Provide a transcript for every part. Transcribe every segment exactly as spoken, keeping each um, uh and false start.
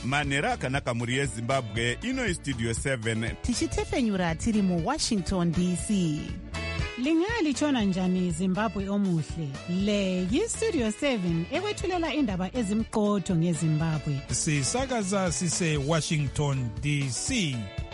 manhero akanaka mhuri yezimbabwe. Ino Studio seven tichitefenyura tiri muWashington D C. Lingalitshona njani Zimbabwe omuhle? Le yiStudio seven ekwethulela indaba ezimqotho ngeZimbabwe. Sisakaza sise Washington D C.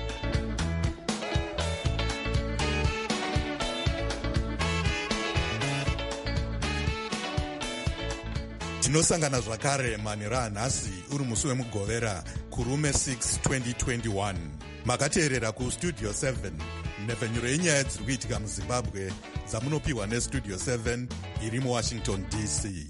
Tinosangana zvakare manhero anhasi uri musi wemugovera kurume six twenty twenty-one. Makateerera kuStudio seven, nhefenyuro yenyaya dziri kuitika muZimbabwe dzamunopiwa neStudio seven iri muWashington D C.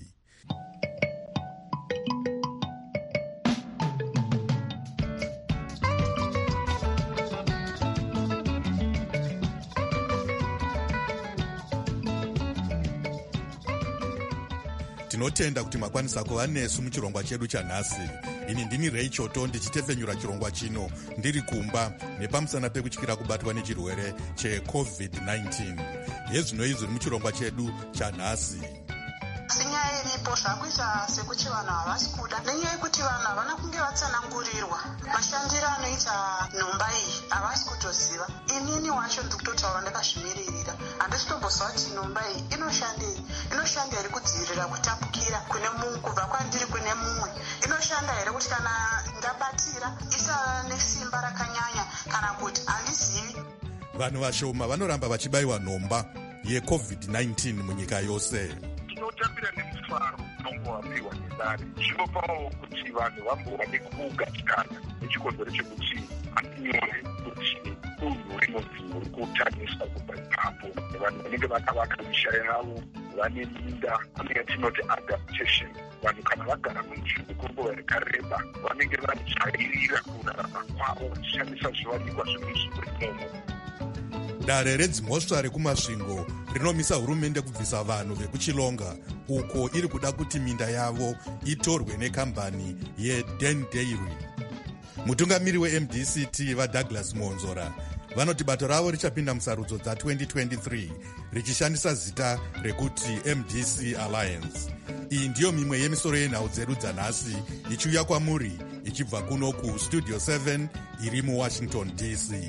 Tinotenda kuti makwanisa kuva nesu muchirongwa chedu chanhasi. Ini ndini Rachel Tondi ndichitefenyura chirongwa chino ndiri kumba nepamusana pekutyira kubatwa nechirwere checovid nineteen. Yezvino izvi muchirongwa chedu chanhasi. Sinyaya iripo zvakuita sekuti vanhu havasi kuda nenyaya yekuti vanhu havana kunge vatsanangurirwa mashandiro anoita nhomba iyi havasi kutoziva. Inini wacho ndiri kutotaura ndakazvimirira, handisi kutomboziva kuti nhomba iyi inoshandei. Inoshanda here kudzivirira kutapukira kune mumwe kubva kwandiri kune mumwe? Inoshanda here kuti kana ndabatira isava nesimba rakanyanya kana kuti handizivi? Vanhu vashoma vanoramba vachibayiwa nhomba yecovid nineteen munyika yose. Tinotambira nemufaro unongowapiwa nedare. Zvinopawo kuti vanhu vambova nekugadzikana nechikonzero chekuti hatinyore kuti unhu rinonzi uri kutaniswa kubva ipapo. Vanhu vanenge vakavaka misha yavo, vane minda, kune yatinoti adaptation. Vanhu kana vagara munzvimbo kwenguva yakareba vanenge vajairira kurarama kwavo vachishandisa zviwanikwa zvemuzvimbo. Dare redzimhosva rekumasvingo rinomisa hurumende kubvisa vanhu vekuchilonga uko iri kuda kuti minda yavo itorwe nekambani yeDen Dairy. Mutungamiri weM D C T vaDouglas Monzora vanoti bato ravo richapinda musarudzo dza-twenty twenty-three richishandisa zita rekuti M D C Alliance. Iyi ndiyo mimwe yemisoro yenhau dzedu dzanhasi ichiuya kwamuri ichibva kuno kuStudio seven iri muWashington D C.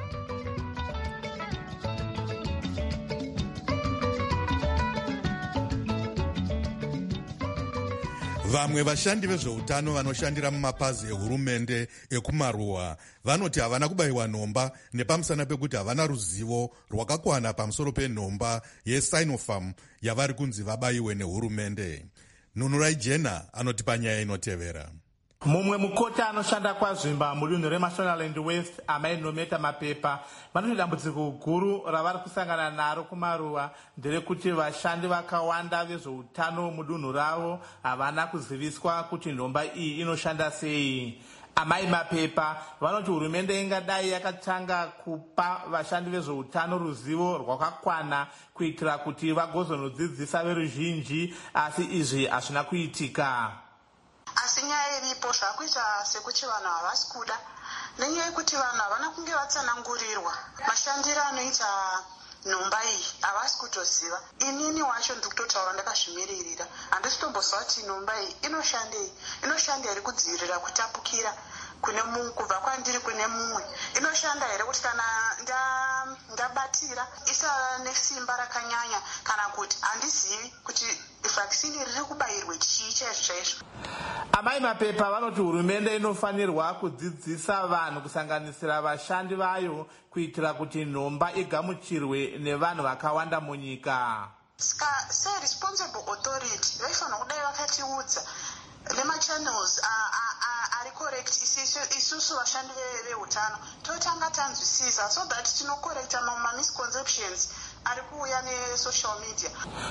Vamwe vashandi vezveutano vanoshandira mumapazi ehurumende ekumaruwa vanoti havana kubayiwa nhomba nepamusana pekuti havana ruzivo rwakakwana pamusoro penhomba yeSinopharm yavari kunzi vabayiwe nehurumende. Nunurai Jena anoti panyaya inotevera. Mumwe mukota anoshanda kwazvimba mudunhu reMashonaland West amaindometa mapepa vanoti dambudziko guru ravari kusangana naro kumaruwa nderekuti vashandi vakawanda vezveutano mudunhu ravo havana kuziviswa kuti nhomba iyi inoshanda sei. Amai mapepa vanoti hurumende ingadai yakatanga kupa vashandi vezveutano ruzivo rwakakwana kuitira kuti vagozonodzidzisa veruzhinji, asi izvi hazvina kuitika. Asi nyaya iripo zvakuita sekuti vanhu havasi kuda nenyaya yekuti vanhu havana kunge vatsanangurirwa mashandiro anoita nhomba iyi havasi kutoziva. Inini wacho ndiri kutotaura ndakazvimirira, handisi kutomboziva kuti nhomba iyi inoshandei. Inoshanda here kudzivirira kutapukira kune mumwe kubva kwandiri kune mumwe? Inoshanda here kuti kana ndabatira isava nesimba rakanyanya kana kuti handizivi kuti vaccine riri kubayirwe chii chaizvo chaizvo? Amai mapepa vanoti hurumende inofanirwa kudzidzisa vanhu kusanganisira vashandi vayo kuitira kuti nhomba igamuchirwe nevanhu vakawanda munyika. Ska se-responsible authority vaifanira kudai vakatiudza nemachannels ari correct isusu vashandi veutano totanga tanzwisisa so that tinokorekta mamisconceptions ari kuuya nesocial media.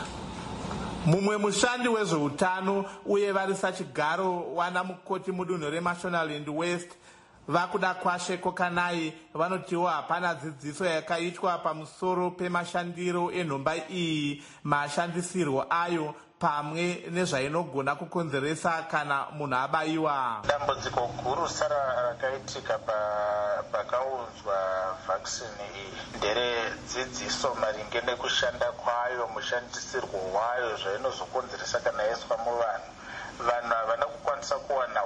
Mumwe mushandi wezveutano uye vari sachigaro wana mukoti mudunhu reMashonaland West vakuda kwashe Kokanai vanotiwo hapana dzidziso yakaitwa pamusoro pemashandiro enhomba iyi, mashandisirwo ayo pamwe nezvainogona kukonzeresa kana munhu abayiwa. Dambudziko guru sara rakaitika pakaunzwa vaccine iyi ndere dzidziso maringe nekushanda kwayo, mushandisirwo wayo, zvainozokonzeresa kana yaiswa muvanhu. vanhu havana kukwanisa kuwana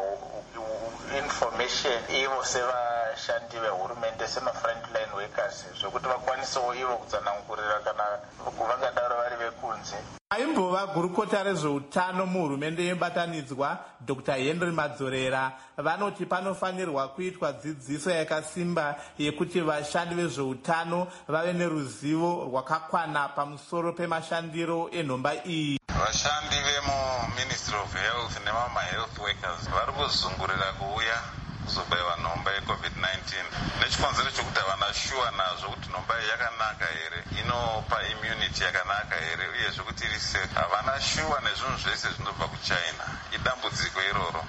information ivo sevashandi vehurumende sema-frontline workers zvokuti vakwanisewo ivo kutsanangurira kana vangadaro vari vekunze. aimbova gurukota rezveutano muhurumende yebatanidzwa dr henry madzorera vanoti panofanirwa kuitwa dzidziso yakasimba yekuti vashandi vezveutano vave neruzivo rwakakwana pamusoro pemashandiro enhomba iyi. vashandi vemuministry of health nemama-health workers vari kuzungurira kuuya kuzobayiwa nhomba yecovid nineteen nechikonzero chokuti havana shuwa nazvo kuti nhomba iyi yakanaka here, inopa immunity yakanaka here, uyezve kuti iri safe. Havana shuwa nezvinhu zvese zvinobva kuchina. Idambudziko iroro.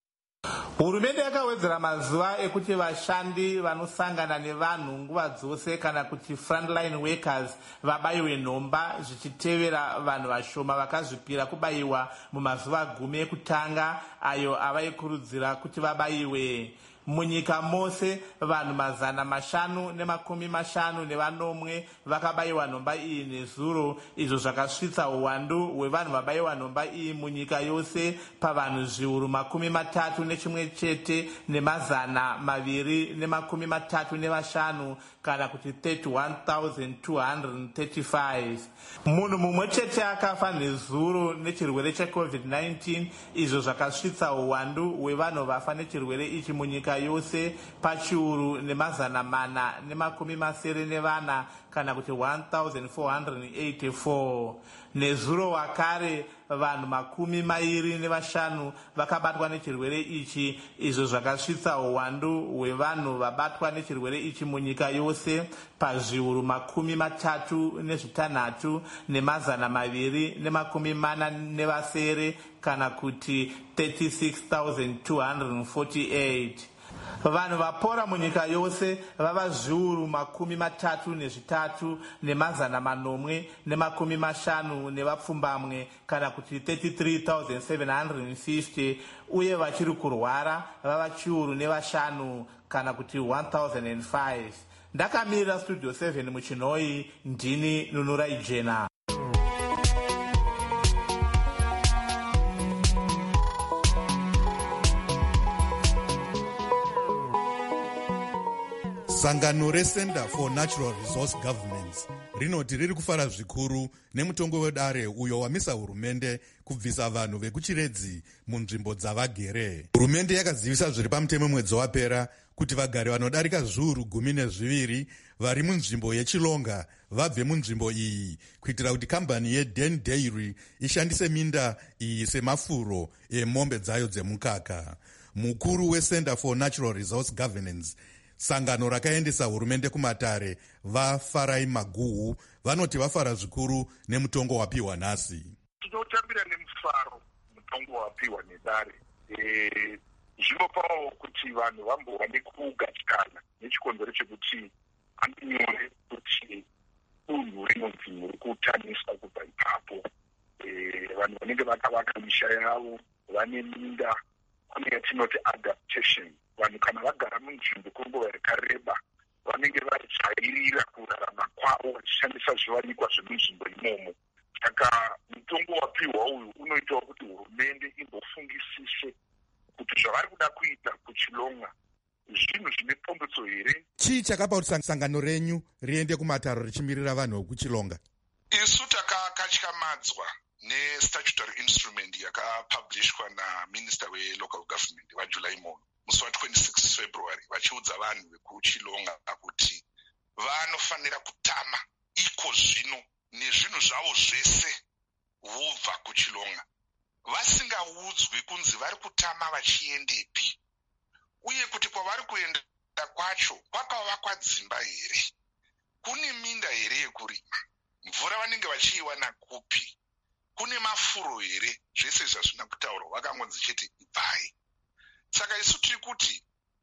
Hurumende yakawedzera mazuva ekuti vashandi vanosangana nevanhu nguva dzose kana kuti frontline workers vabayiwe nhomba zvichitevera vanhu vashoma vakazvipira kubayiwa mumazuva gumi ekutanga ayo avaikurudzira kuti vabayiwe. Munyika mose vanhu mazana mashanu nemakumi mashanu nevanomwe vakabayiwa nhomba iyi nezuro, izvo zvakasvitsa uwandu hwevanhu vabayiwa nhomba iyi munyika yose pavanhu zviuru makumi matatu nechimwe chete nemazana maviri nemakumi matatu nevashanu kana kuti thirty-one thousand two hundred thirty-five. Munhu mumwe chete akafa nezuro nechirwere checovid nineteen, izvo zvakasvitsa uwandu hwevanhu vafa nechirwere ichi munyika yose pachiuru nemazana mana nemakumi masere nevana kana kuti one thousand four hundred eighty-four. Nezuro wakare vanhu makumi mairi nevashanu vakabatwa nechirwere ichi, izvo zvakasvitsa uwandu hwevanhu vabatwa nechirwere ichi munyika yose pazviuru makumi matatu nezvitanhatu nemazana maviri nemakumi mana nevasere kana kuti thirty-six thousand two hundred forty-eight. Vanhu vapora munyika yose vava zviuru makumi matatu nezvitatu nemazana manomwe nemakumi mashanu nevapfumbamwe kana kuti thirty-three thousand seven hundred fifty, uye vachiri kurwara vava chiuru nevashanu kana kuti one thousand five. Ndakamirira studio seven muchinoi, ndini Nunura Ijena. Sangano reCenter for Natural Resource Governance rinoti riri kufara zvikuru nemutongo wedare uyo wamisa hurumende kubvisa vanhu vekuchiredzi munzvimbo dzavagere. Hurumende yakazivisa zviri pamutemo mwedzi wapera kuti vagari vanodarika zviuru gumi nezviviri vari munzvimbo yechilonga vabve munzvimbo iyi kuitira kuti kambani yeDen Dairy ishandise minda iyi semafuro emombe dzayo dzemukaka. Mukuru weCenter for Natural Resource Governance, sangano rakaendesa hurumende kumatare, vaFarai Maguhu, vanoti vafara zvikuru nemutongo wapiwa nhasi. Tinotambira nemufaro mutongo wapiwa nedare. E, zvinopawo kuti vanhu vambova nekugatikana nechikonzero chekuti andonyore kuti unhu rinonzi muri kutaniswa kubva ipapo. E, vanhu vanenge vakavaka misha yavo vane minda, kune yatinoti adaptation. Vanhu kana vagara munzvimbo kwenguva yakareba vanenge vajairira kurarama kwavo vachishandisa zviwanikwa zvemunzvimbo imomo. Saka mutongo wapiwa uyu unoitawo kuti hurumende imbofungisise kuti zvavari kuda kuita kuchilonga zvinhu zvine pfumbidzo here. Chii chakapa kuti sangano renyu riende kumataro richimirira vanhu vekuchilonga? Isu takakatyamadzwa nestatutory instrument yakapublishwa naminister welocal government waJuly muno musi wa-twenty-six February, vachiudza vanhu vekuchilonga kuti vanofanira kutama iko zvino nezvinhu zvavo zvese vobva kuchilonga, vasingaudzwi kunzi vari kutama vachiendepi, uye kuti kwavari kuenda kwacho kwakavakwa dzimba here, kune minda here yekurima, mvura vanenge vachiiwana kupi, kune mafuro here. Zvese zvazvina kutaurwa vakangonzi chete ibvai. Saka isu tiri kuti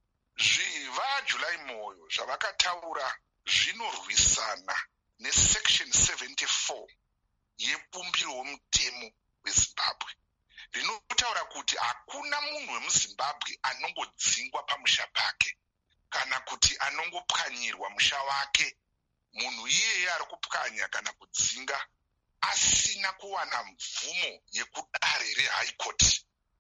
vaJuly moyo zvavakataura zvinorwisana nesection seventy-four yebumbiro womutemo weZimbabwe, rinotaura kuti hakuna munhu wemuZimbabwe anongodzingwa pamusha pake kana kuti anongopwanyirwa musha wake. Munhu iyeye ari kupwanya kana kudzinga asina kuwana mvumo yekudare reHigh Court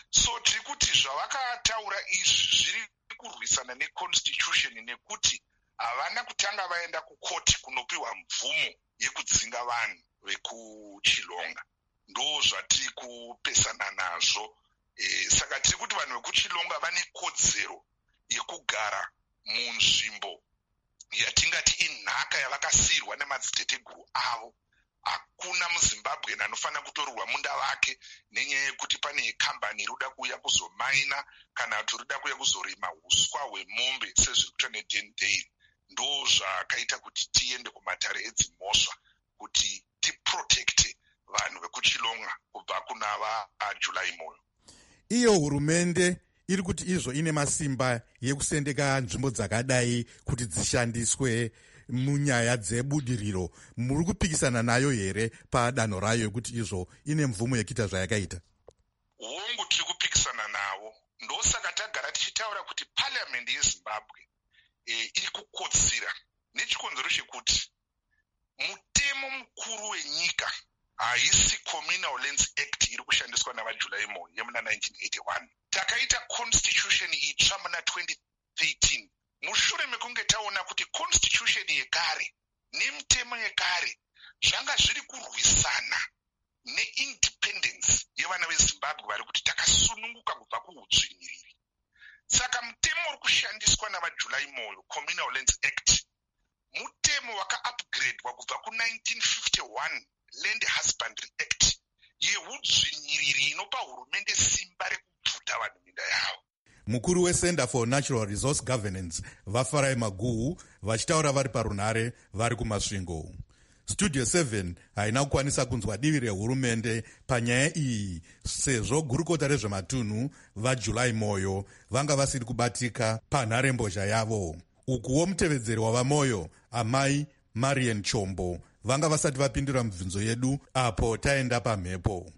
So tiri kuti zvavakataura izvi zviri kurwisana neconstitution nekuti havana kutanga vaenda kukoti kunopiwa mvumo yekudzinga vanhu vekuchilonga. Ndo zvatiri kupesana nazvo. E, saka tiri kuti vanhu vekuchilonga vane kodzero yekugara munzvimbo yatingati inhaka yavakasiyirwa nemadziteteguru avo. Hakuna muZimbabwe anofanira kutorerwa munda wake nenyaya yekuti pane kambani irikuda kuuya kuzomaina kana kuti irikuda kuuya kuzorima huswa hwemombe sezviri kuita neDendale. Ndo zvakaita kuti tiende kumatare edzimhosva kuti tiprotekte vanhu vekuchilonga kubva kuna vaJulai Moyo. Iyo hurumende iri kuti izvo ine masimba yekusendeka nzvimbo dzakadai kuti dzishandiswe munyaya dzebudiriro. Muri kupikisana nayo here padanho rayo kuti izvo ine mvumo yekuita zvayakaita? Hongu tiri kupikisana navo. Ndosaka tagara tichitaura kuti parliament yeZimbabwe e, iri kukotsira nechikonzero chekuti mutemo mukuru wenyika haisi Communal Lands Act iri kushandiswa navaJulai Moyo yemuna nineteen eighty-one. Takaita constitution itsva muna twenty thirteen. Mushure mekunge taona kuti constitution yekare nemitemo yekare zvanga zviri kurwisana neindependence yevana veZimbabwe vari kuti takasununguka kubva kuudzvinyiriri. Saka mutemo uri kushandiswa navaJulai Moyo, Communal Lands Act, mutemo waka-upgradwa kubva ku-nineteen fifty-one Land Husbandry Act yeudzvinyiriri inopa hurumende simba rekubvuta vanhu minda yavo. Mukuru weCenter for Natural Resource Governance vaFarai Maguhu vachitaura vari parunhare vari kumasvingo. Studio seven haina kukwanisa kunzwa divi rehurumende panyaya iyi sezvo gurukota rezvematunhu vaJulai Moyo vanga vasiri kubatika panharembozha yavo. Ukuwo mutevedzeri wavaMoyo amai Marian Chombo vanga vasati vapindura mibvunzo yedu apo taenda pamhepo.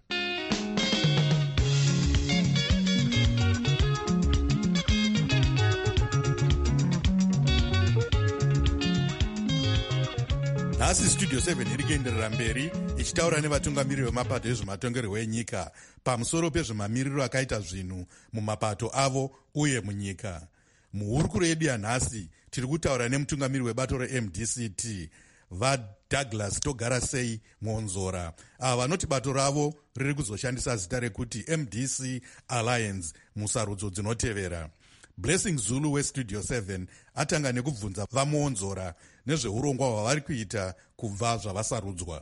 Nhasi Studio seven iri kuenderera mberi ichitaura nevatungamiriri vemapato ezvematongerwo enyika pamusoro pezvemamiriro akaita zvinhu mumapato avo uye munyika. Muhurukuro yedu yanhasi tiri kutaura nemutungamiriri webato reM D C T vaDouglas Togara Sei Mwonzora, ava vanoti bato ravo riri kuzoshandisa zita rekuti M D C Alliance musarudzo dzinotevera. Blessing Zulu weStudio seven atanga nekubvunza vaMwonzora nezveurongwa hwavari kuita kubva zvavasarudzwa.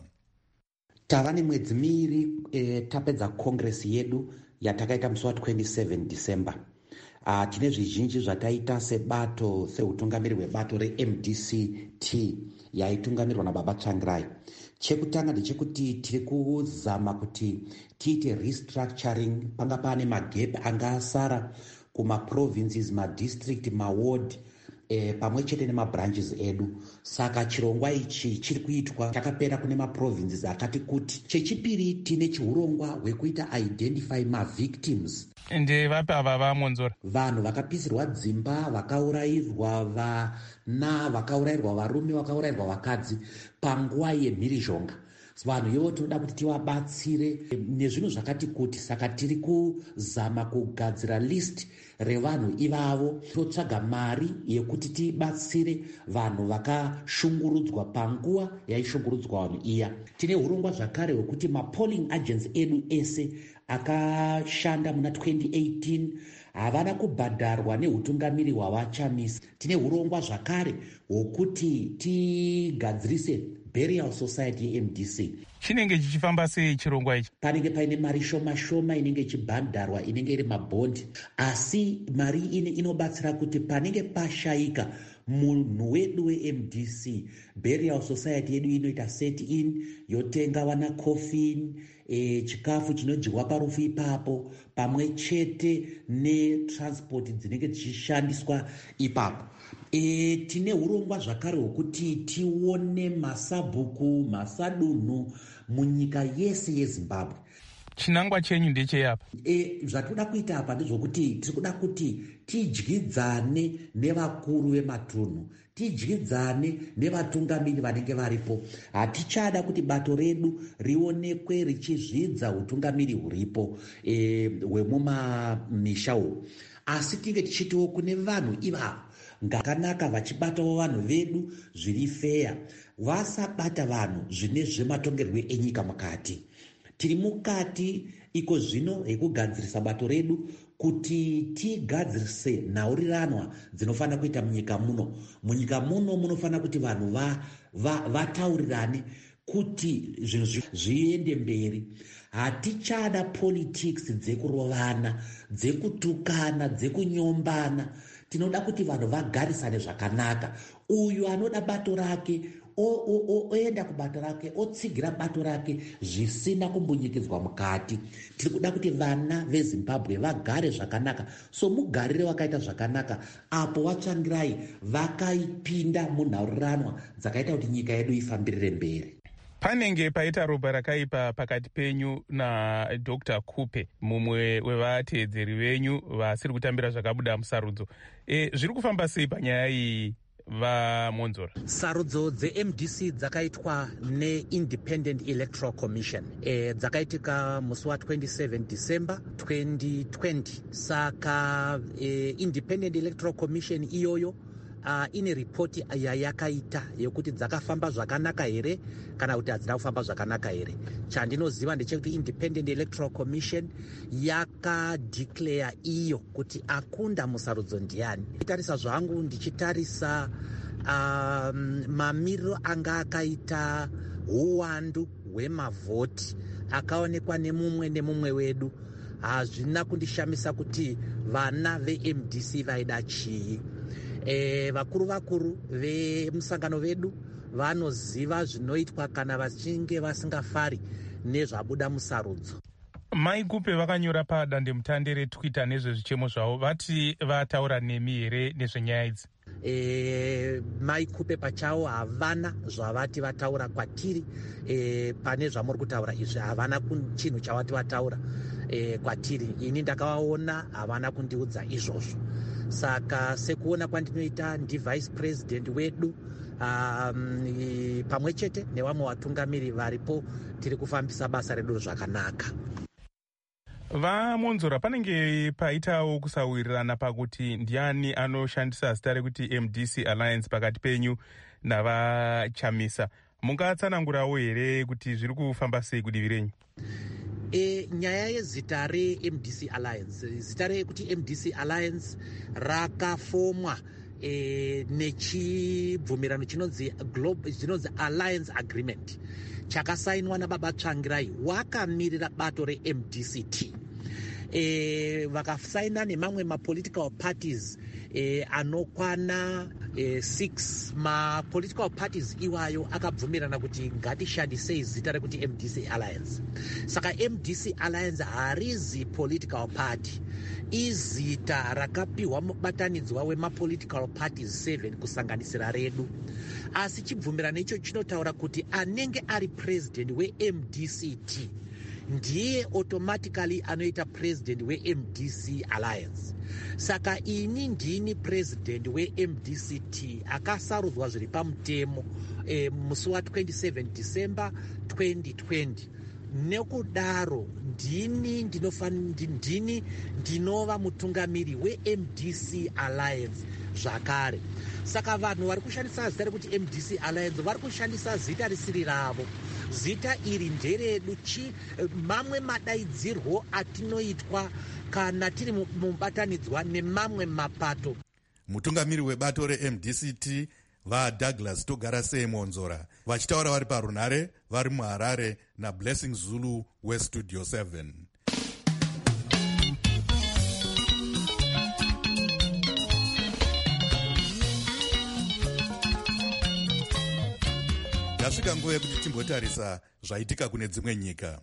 Tava nemwedzi miiri e, tapedza kongresi yedu yatakaita musi wa27 December. Uh, tine zvizhinji zvataita sebato seutungamiri hwebato reM D C T yaitungamirwa naBaba Tsvangirai. Chekutanga ndechekuti tiri kuzama kuti tiite restructuring panga pane magap anga asara kumaprovinces, madistrict, maward e, pamwe chete nemabranches edu. Saka chirongwa ichi chiri kuitwa chakapera kune maprovinces akati kuti. Chechipiri tine chiurongwa hwekuita identify mavictims. Ende vapi ava vaMwonzora? Vanhu vakapisirwa dzimba, vakaurayirwa vana, vakaurayirwa varume, vakaurayirwa vakadzi panguva yemhirizhonga. Vanhu ivo tinoda kuti tivabatsire nezvinhu zvakati kuti. Saka tiri kuzama kugadzira list revanhu ivavo, totsvaga mari yekuti tibatsire vanhu vakashungurudzwa panguva yaishungurudzwa vanhu iya. Tine urongwa zvakare hwekuti mapolling agents edu ese akashanda muna twenty eighteen havana kubhadharwa neutungamiri hwavachamisa. Tine urongwa zvakare hwokuti tigadzirise Burial Society yeM D C. Chinenge chichifamba sei chirongwa ichi? Panenge paine mari shoma shoma inenge ichibhadharwa inenge iri mabhondi, asi mari ine inobatsira kuti panenge pashayika munhu wedu weM D C, Burial Society yedu inoita set in, yotenga wana coffin, e, chikafu chinodyiwa parufu ipapo, pamwe chete netransport dzinenge dzichishandiswa ipapo. E, tine urongwa zvakare hwokuti tione masabhuku, masadunhu munyika yese yeZimbabwe. chinangwa chenyu ndecheyapa? E, zvatinoda kuita apa ndezvokuti tiri kuda kuti tidyidzane nevakuru vematunhu, tidyidzane nevatungamiri vanenge varipo. Hatichada kuti bato redu rionekwe richizvidza utungamiri huripo e, hwemumamisha umu, asi tinge tichitiwo kune vanhu ivavo ngakanaka vachibatawo vanhu vedu zviri feya, vasabata vanhu zvine zvematongerwe enyika mukati. Tiri mukati iko zvino yekugadzirisa bato redu kuti tigadzirise nhaurirano dzinofanira kuita munyika muno. Munyika muno munofanira kuti vanhu vataurirane va, va kuti zvinhu zviende mberi. Hatichada politics dzekurovana, dzekutukana, dzekunyombana. Tinoda kuti vanhu vagarisane zvakanaka. Uyu anoda bato rake oenda kubato rake, otsigira bato rake zvisina kumbunyikidzwa mukati. Tiri kuda kuti vana veZimbabwe vagare zvakanaka. So mugarire wakaita zvakanaka apo vatsvangirai vakaipinda munhaurirano dzakaita kuti nyika yedu ifambirire mberi. Panenge paita ropa rakaipa pakati penyu naDr Kupe, mumwe wevateedzeri venyu vasiri kutambira zvakabuda musarudzo. E, zviri kufamba sei panyaya iyi vaMonzora? Sarudzo dze-M D C dzakaitwa ne-Independent Electoral Commission. E, dzakaitika musi wa twenty-seven December twenty twenty. Saka e, Independent Electoral Commission iyoyo Uh, ine ripoti yayakaita yekuti dzakafamba zvakanaka here kana kuti hadzina kufamba zvakanaka here. Chandinoziva ndechekuti Independent Electoral Commission yakadeclare iyo kuti akunda musarudzo ndiani. Ndichitarisa zvangu ndichitarisa um, mamiriro anga akaita uwandu hwemavhoti akaonekwa nemumwe nemumwe wedu, hazvina kundishamisa kuti vana ve-M D C vaida chii. E, vakuru vakuru vemusangano vedu vanoziva zvinoitwa kana vachinge vasingafari nezvabuda musarudzo. Mai Kupe vakanyora padandemutande reTwitter nezvezvichemo zvavo, vati vataura nemi here nezvenyaya idzi? E, Mai Kupe pachavo havana zvavati vataura kwatiri. E, pane zvamuri kutaura izvi havana chinhu chavati vataura e, kwatiri. Ini ndakavaona havana kundiudza izvozvo. Saka sekuona kwandinoita ndivice president wedu um, pamwe chete nevamwe vatungamiri varipo tiri kufambisa basa redu zvakanaka. VaMonzora, panenge paitawo kusawirirana pakuti ndiani anoshandisa zita rekuti M D C Alliance pakati penyu navaChamisa. Mungatsanangurawo here kuti zviri kufamba sei kudivi renyu? E, nyaya yezita re-M D C Alliance, zita rekuti M D C Alliance rakafomwa e, nechibvumirano chinonzi Global chinonzi Alliance Agreement chakasainwa nababa Tsvangirai wakamirira bato re-M D C T. E, vakasaina nemamwe ma-political parties e, anokwana e, six. Ma-political parties iwayo akabvumirana kuti ngatishandisei zita rekuti M D C Alliance. Saka M D C Alliance harizi political party, izita rakapiwa mubatanidzwa wema-political parties seven kusanganisira redu. Asi chibvumirano icho chinotaura kuti anenge ari president we-M D C T ndiye automatically anoita president we-M D C Alliance. Saka ini ndini president we-M D C T akasarudzwa zviri pamutemo e, musi wa twenty-seven December twenty twenty. Nekudaro ndini ndinofani ndini ndinova mutungamiri we-M D C Alliance zvakare. Saka vanhu vari kushandisa zita rekuti M D C Alliance vari kushandisa zita risiri ravo. Zita iri nderedu chi mamwe madaidzirwo atinoitwa kana tiri mubatanidzwa nemamwe mapato. Mutungamiri webato re-M D C T vaDouglas Togarasei Monzora vachitaura vari parunhare vari muHarare naBlessing Zulu weStudio seven. Yasvika nguva yekuti timbotarisa zvaitika kune dzimwe nyika.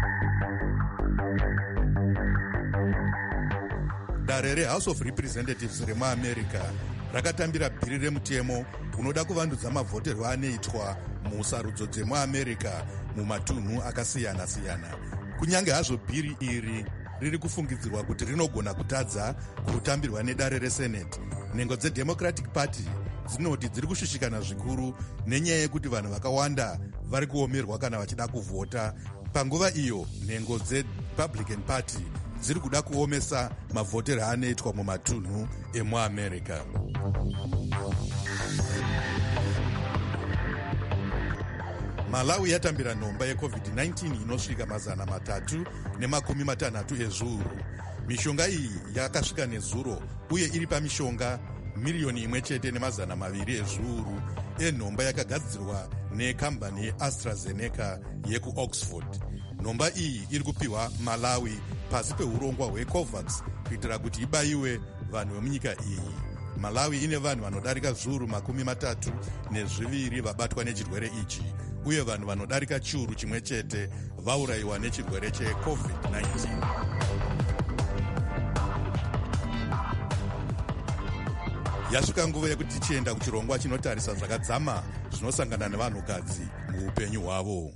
Dare reHouse of Representatives remuAmerica rakatambira bhiri remutemo unoda kuvandudza mavhoterwo anoitwa musarudzo dzemuAmerica mumatunhu akasiyana-siyana. kunyange hazvo bhiri iri riri kufungidzirwa kuti rinogona kutadza kutambirwa nedare resenate, nhengo dzedemocratic party dzinoti dziri kushushikana zvikuru nenyaya yekuti vanhu vakawanda vari kuomerwa kana vachida kuvhota. Panguva iyo nhengo dzerepublican party dziri kuda kuomesa mavhotero anoitwa mumatunhu emuamerica. Malawi yatambira nhomba yecovid nineteen inosvika mazana matatu nemakumi matanhatu ezviuru. Mishonga iyi yakasvika nezuro uye iri pamishonga miriyoni imwe chete nemazana maviri ezviuru enhomba yakagadzirwa nekambani yeAstraZeneca yekuOxford. Nhomba iyi iri kupiwa Malawi pasi peurongwa hweCovax kuitira kuti ibayiwe vanhu vemunyika iyi. Malawi ine vanhu vanodarika zviuru makumi matatu nezviviri vabatwa nechirwere ichi, uye vanhu vanodarika chiuru chimwe chete vaurayiwa nechirwere checovid nineteen. Yasvika nguva yekuti tichienda kuchirongwa chinotarisa zvakadzama zvinosangana nevanhukadzi muupenyu hwavo.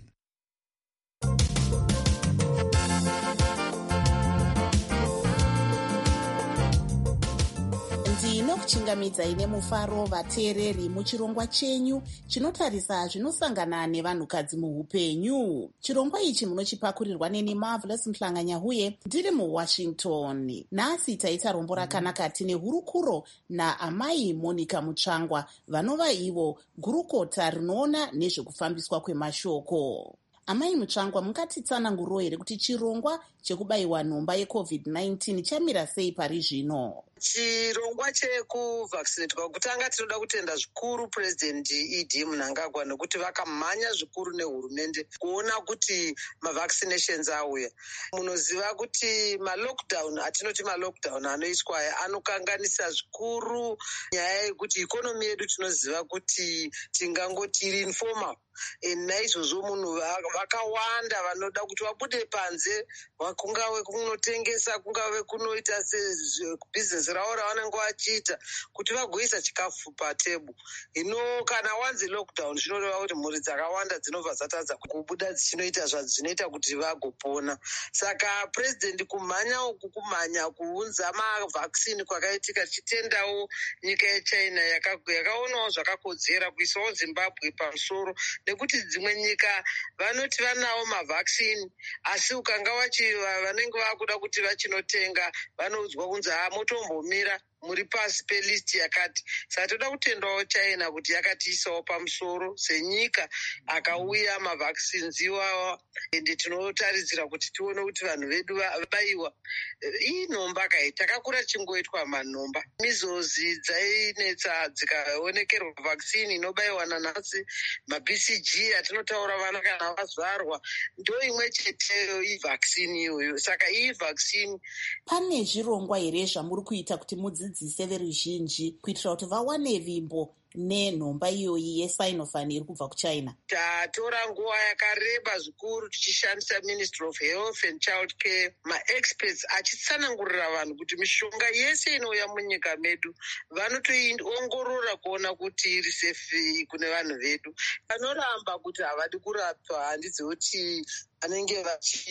ndinokuchingamidzai nemufaro vateereri muchirongwa chenyu chinotarisa zvinosangana nevanhukadzi muupenyu. Chirongwa ichi munochipakurirwa neni Marvelous Mhlanganyahuye ndiri muWashington. Nhasi taita rombo rakanaka tine hurukuro naamai Monica Mutsvangwa vanova ivo gurukota rinoona nezvekufambiswa kwemashoko. Amai Mutsvangwa, mungatitsananguriro here kuti chirongwa chekubayiwa nhomba yecovid nineteen chamira sei pari zvino? Chirongwa chekuvaccinatwa kutanga tinoda kutenda zvikuru President E D Mnangagwa nekuti vakamhanya zvikuru nehurumende kuona kuti mavaccinations auya. Munoziva kuti malockdown atinoti malockdown anoiswa anokanganisa zvikuru nyaya yekuti ikonomi yedu tinoziva kuti tingangoti iri informal. Naizvozvo munhu vakawanda vanoda kuti vabude panze, kungave kunotengesa, kungave kunoita sebhizinesi ravo ravanenge vachiita, kuti vagoisa chikafu patebho. Hino kana wanzi lockdown zvinoreva kuti mhuri dzakawanda dzinobva dzatadza kubuda dzichinoita zvadzinoita kuti vagopona. Saka president kumhanya uku kumhanya kuunza mavhaccine kwakaitika, tichitendawo nyika yeChina yakaonawo zvakakodzera kuisawo Zimbabwe pamusoro, nekuti dzimwe nyika vanoti vanawo mavhaccine asi ukanga wachi vanenge vakuda kuti vachinotenga vanoudzwa kunzi ha motombomira muri pasi pelist yakati. Saka toda kutendawo China kuti yakatiisawo pamusoro senyika akauya mavaccines iwawa, ende tinotaridzira kuti tione kuti vanhu vedu vabayiwa. Iyi nhomba kai takakura chingoitwa manhomba, mizozi dzainetsa dzikaonekerwa vaccine inobayiwa nanhasi, maB C G atinotaura vana kana vazvarwa ndo imwe cheteyo ivaccine iyoyo. Saka iyi vaccine. Pane zvirongwa here zvamuri kuita kuti mudzidzise veruzhinji kuitira kuti vawane vimbo nenhomba iyoyi yeSinopharm iri kubva kuChina? Tatora nguva yakareba zvikuru tichishandisa Ministry of Health and Child Care, maexperts achitsanangurira vanhu kuti mishonga yese inouya munyika medu vanotoiongorora kuona kuti iri safe kune vanhu vedu. Vanoramba kuti havadi kurapwa, handidzi kuti vanenge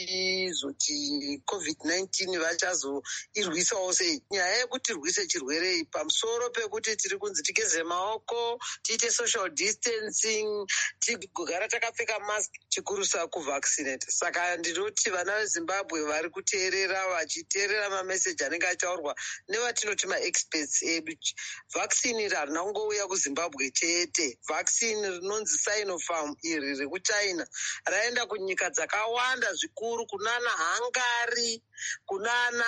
vachizoti covid nineteen vachazoirwisawo sei. Nyaya yekuti irwise chirwere iyi pamusoro pekuti tiri kunzi tigeze maoko, tiite social distancing, tigogara takapfeka mask, chikurusa kuvaccinate. Saka ndinoti vana veZimbabwe vari kuteerera, vachiteerera mameseji anenge achitaurwa nevatinoti maexperts edu. Vaccine iri harina kungouya kuZimbabwe chete. Vaccine rinonzi Sinopharm iri rekuChina raenda kunyika dzaka wanda zvikuru, kunana Hungary, kunana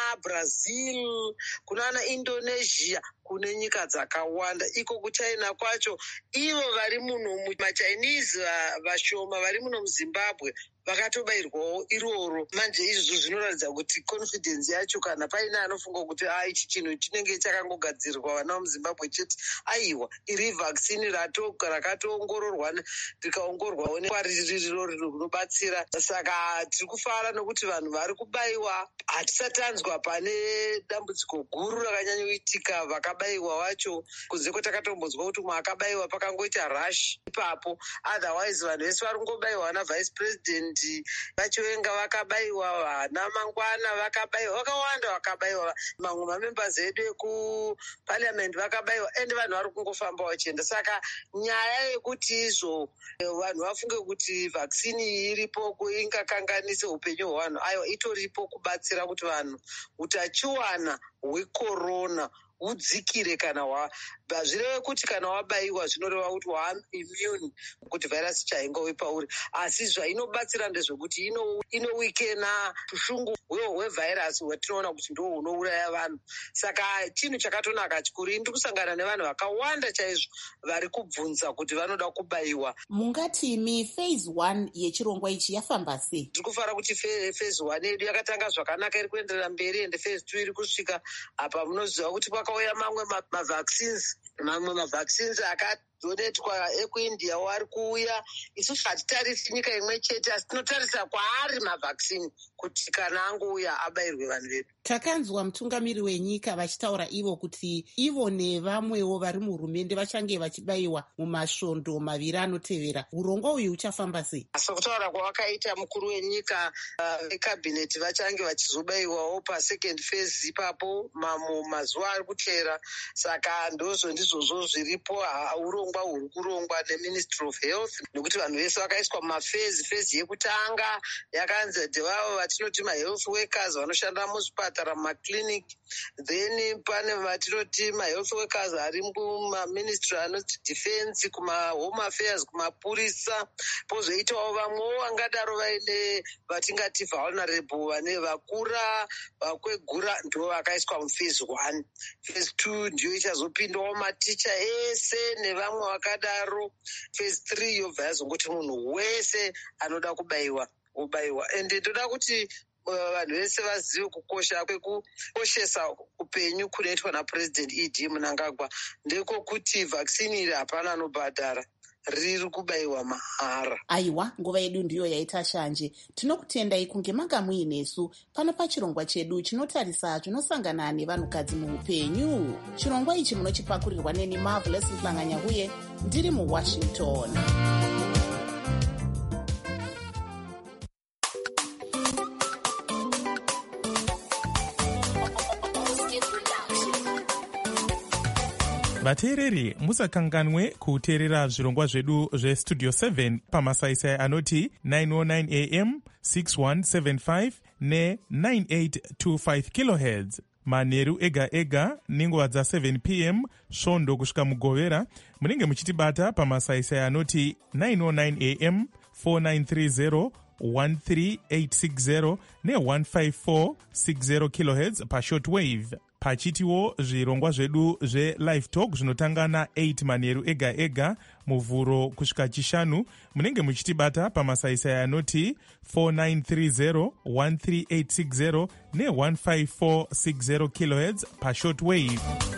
Brazil, kunana Indonesia, kune nyika dzakawanda. Iko kuChina kwacho ivo vari muno maChinese vashoma vari muno muZimbabwe vakatobayirwawo iroro. Manje izvo zvinoratidza kuti confidence yacho, kana paine anofunga kuti a ichi chinhu chinenge chakangogadzirirwa vana vemuZimbabwe chete, aiwa iri vaccine rakatoongororwa rikaongororwawo nekwaririro rinobatsira. Saka tiri kufara nokuti vanhu vari kubayiwa. Hatisatanzwa pane dambudziko guru rakanyanyoitika vakabayiwa vacho, kunze kwetakatombodzwa kuti umwe akabayiwa pakangoita rush ipapo. Otherwise vanhu vese vari kungobayiwa, vana vice president vachivenga vakabayiwa, vana mangwana vakabayiwa, vakawanda vakabayiwa, mamwe mamembers edu ekuparliament vakabayiwa, ende vanhu vari kungofamba vachienda. Saka nyaya yekuti izvo vanhu vafunge kuti vaccine iyi iripo ingakanganise upenyu hwevanhu, aiwa itoripo kubatsira kuti vanhu utachiwana hwekorona hudzikire kana hwa zvireve kuti kana wabayiwa zvinoreva kuti waaimune kuti vhairasi chaingowe pauri, asi zvainobatsira ndezvekuti inowikena ushungu hwevhairasi hwatinoona kuti ndo hunouraya vanhu. Saka chinhu chakatonaka chikuru. Ndiri kusangana nevanhu vakawanda chaizvo vari kubvunza kuti vanoda kubayiwa. Mungatimi phase one yechirongwa ichi yafamba sei? Ndiri kufara kuti phase one yedu yakatanga zvakanaka, iri kuenderera mberi, ende phase two iri kusvika apa munoziva kuti kwakauya mamwe mavaccines mamwe mavaccines akadonetwa ekuindia wari kuuya. Isusu hatitarisi nyika imwe chete, asi tinotarisa kwaari mavaccine kuti kana angouya abayirwe vanhu vedu. Takanzwa mutungamiri wenyika vachitaura ivo kuti ivo nevamwewo vari muhurumende vachange vachibayiwa mumasvondo maviri anotevera. Urongwa uyu uchafamba sei? Sokutaura kwawakaita mukuru wenyika vekabhineti uh, vachange vachizobayiwawo pasecond phase ipapo mazuva ari kutera. Saka ndozvo ndizvozvo zviripo. Urongwa huri kurongwa neministry of health, nekuti vanhu vese vakaiswa mumafezi. Fezi yekutanga yakanzi ndevavo vatinoti mahealth workers vanoshanda muzvipatara, mumaklinik. Then pane vatinoti mahealth workers ari mumaministry anoti defense, kumahome affairs, kumapurisa. Pozoitawo vamwewo vangadaro vaine vatingati vulnerable, vane vakura vakwegura, ndo vakaiswa mufezi one. Phase two ndiyo ichazopindawo maticha ese nevamwe vakadaro. Phase three yobva yazongoti munhu wese anoda kubayiwa obayiwa. Ende ndoda kuti vanhu vese vazive kukosha kwekukoshesa upenyu kunoitwa naPresident E D Mnangagwa, ndeko kuti vaccine iri hapana anobhadhara, riri kubayiwa mahara. Aiwa, nguva yedu ndiyo yaita shanje. Tinokutendai kunge manga muinesu pano pachirongwa chedu chinotarisa zvinosangana nevanhukadzi muupenyu. Chirongwa ichi munochipakurirwa neni Marvelous Mhlanganya-Huye, ndiri muWashington. vateereri musakanganwe kuteerera zvirongwa zvedu zvestudio seven pamasaisai anoti nine oh nine a m, six one seven five ne nine eight two five kilohertz manheru ega ega nenguva dza seven p m svondo kusvika mugovera. Munenge muchitibata pamasaisai anoti nine oh nine a m, four nine three zero one three eight six zero ne one five four six zero kilohertz pashortwave. Pachitiwo zvirongwa zvedu zve-live talk zvinotanga na-eight manheru ega ega muvhuro kusvika chishanu. Munenge muchitibata pamasaisai anoti four nine three zero one three eight six zero ne one five four six zero kilohertz pashortwave.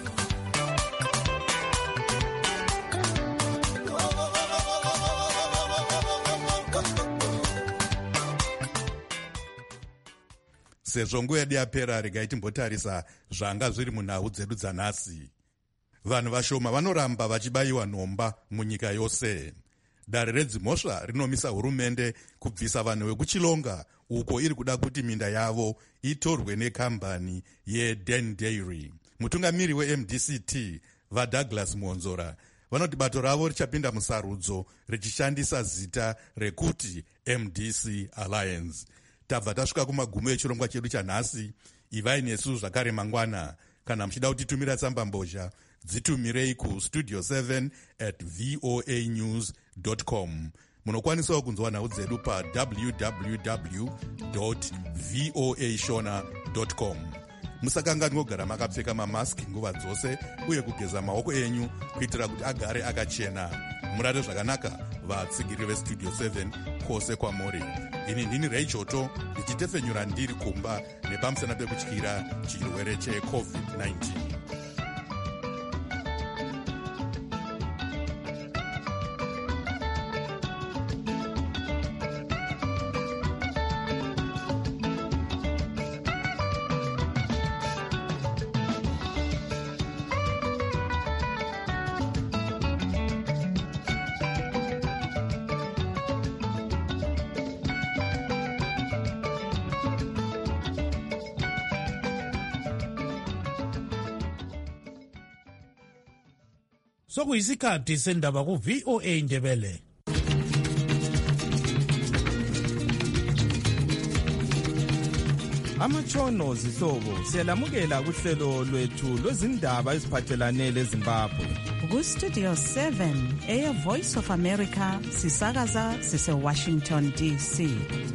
sezvo nguva yedu yapera, regai timbotarisa zvanga zviri munhau dzedu dzanhasi. Vanhu vashoma vanoramba vachibayiwa nhomba munyika yose. Dare redzimhosva rinomisa hurumende kubvisa vanhu vekuchilonga uko iri kuda kuti minda yavo itorwe nekambani yeDen Dairy. Mutungamiri weM D C T vaDouglas Muonzora vanoti bato ravo richapinda musarudzo richishandisa zita rekuti M D C Alliance. Tabva tasvika kumagumo echirongwa chedu chanhasi. Ivai nesu zvakare mangwana. Kana muchida kutitumira tsamba mbozha, dzitumirei kustudio seven at voa news dot com. Munokwanisawo kunzwa nhau dzedu pa w w w dot voa shona dot com. Musakanganwe kugara makapfeka mamaski nguva dzose uye kugeza maoko enyu kuitira kuti agare akachena. Murare zvakanaka vatsigiri vestudio seven kwose kwamuri. Ini ndini Ray Choto ndichitefenyura ndiri kumba nepamusana pekutyira chirwere checovid nineteen. sokuyisikhathi sendaba ku-V O A Ndebele. Amatshono zihlobo siyalamukela kuhlelo lwethu lwezindaba eziphathelane leZimbabwe. Ku-Studio seven, Air Voice of America, sisakaza sise-Washington D C.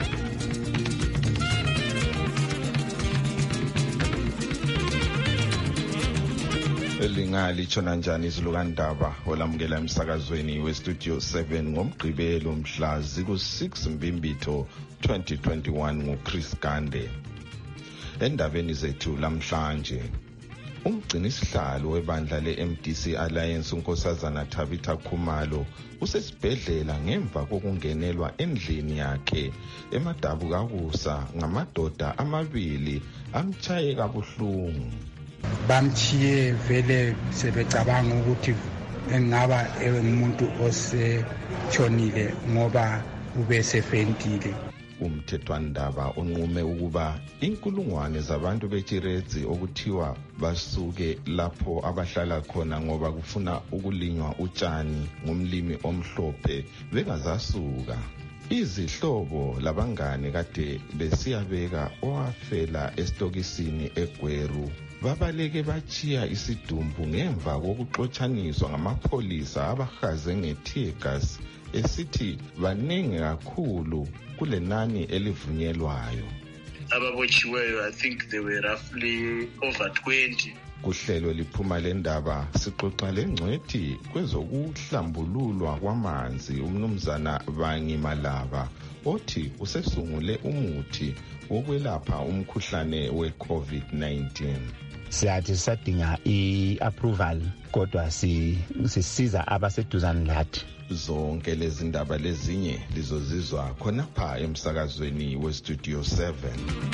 Elingali tshona njani izilukandaba olamukela emsakazweni we-Studio seven ngomgqibelo mhla ziku-six Mbimbitho twenty twenty-one nguChris Gande. Endabeni zethu lamhlanje, umgcinisihlalo webandla le-M D C Alliance unkosazana Tabitha Khumalo usesibhedlela ngemva kokungenelwa endlini yakhe eMadabukakusa ngamadoda amabili amtshaye kabuhlungu. Bamchiye vele sebecabanga ukuthi engaba engumuntu osetshonile ngoba ubesefentile. Umthethwandaba unqume ukuba inkulungwane zabantu beTshiredzi okuthiwa basuke lapho abahlala khona ngoba kufuna ukulinywa utshani ngumlimi omhlophe bengazasuka. Izihlobo labangane kade besiyabeka owafela estokisini eGweru babaleke bachiya isidumbu ngemva kokuxotshaniswa ngamapholisa abahaze nge-tear gas esithi baningi kakhulu kulenani elivunyelwayo. Ababotshiweyo, I think they were roughly over twenty. Kuhlelo liphuma lendaba sixoxa lengcwethi kwezokuhlambululwa kwamanzi umnumzana Bangi Malaba othi usesungule umuthi wokwelapha umkhuhlane we-COVID nineteen. Siyathi sadinga i-approval kodwa sisiza abaseduzane lathi. Zonke lezi ndaba lezinye lizozizwa khonapha emsakazweni we-Studio seven.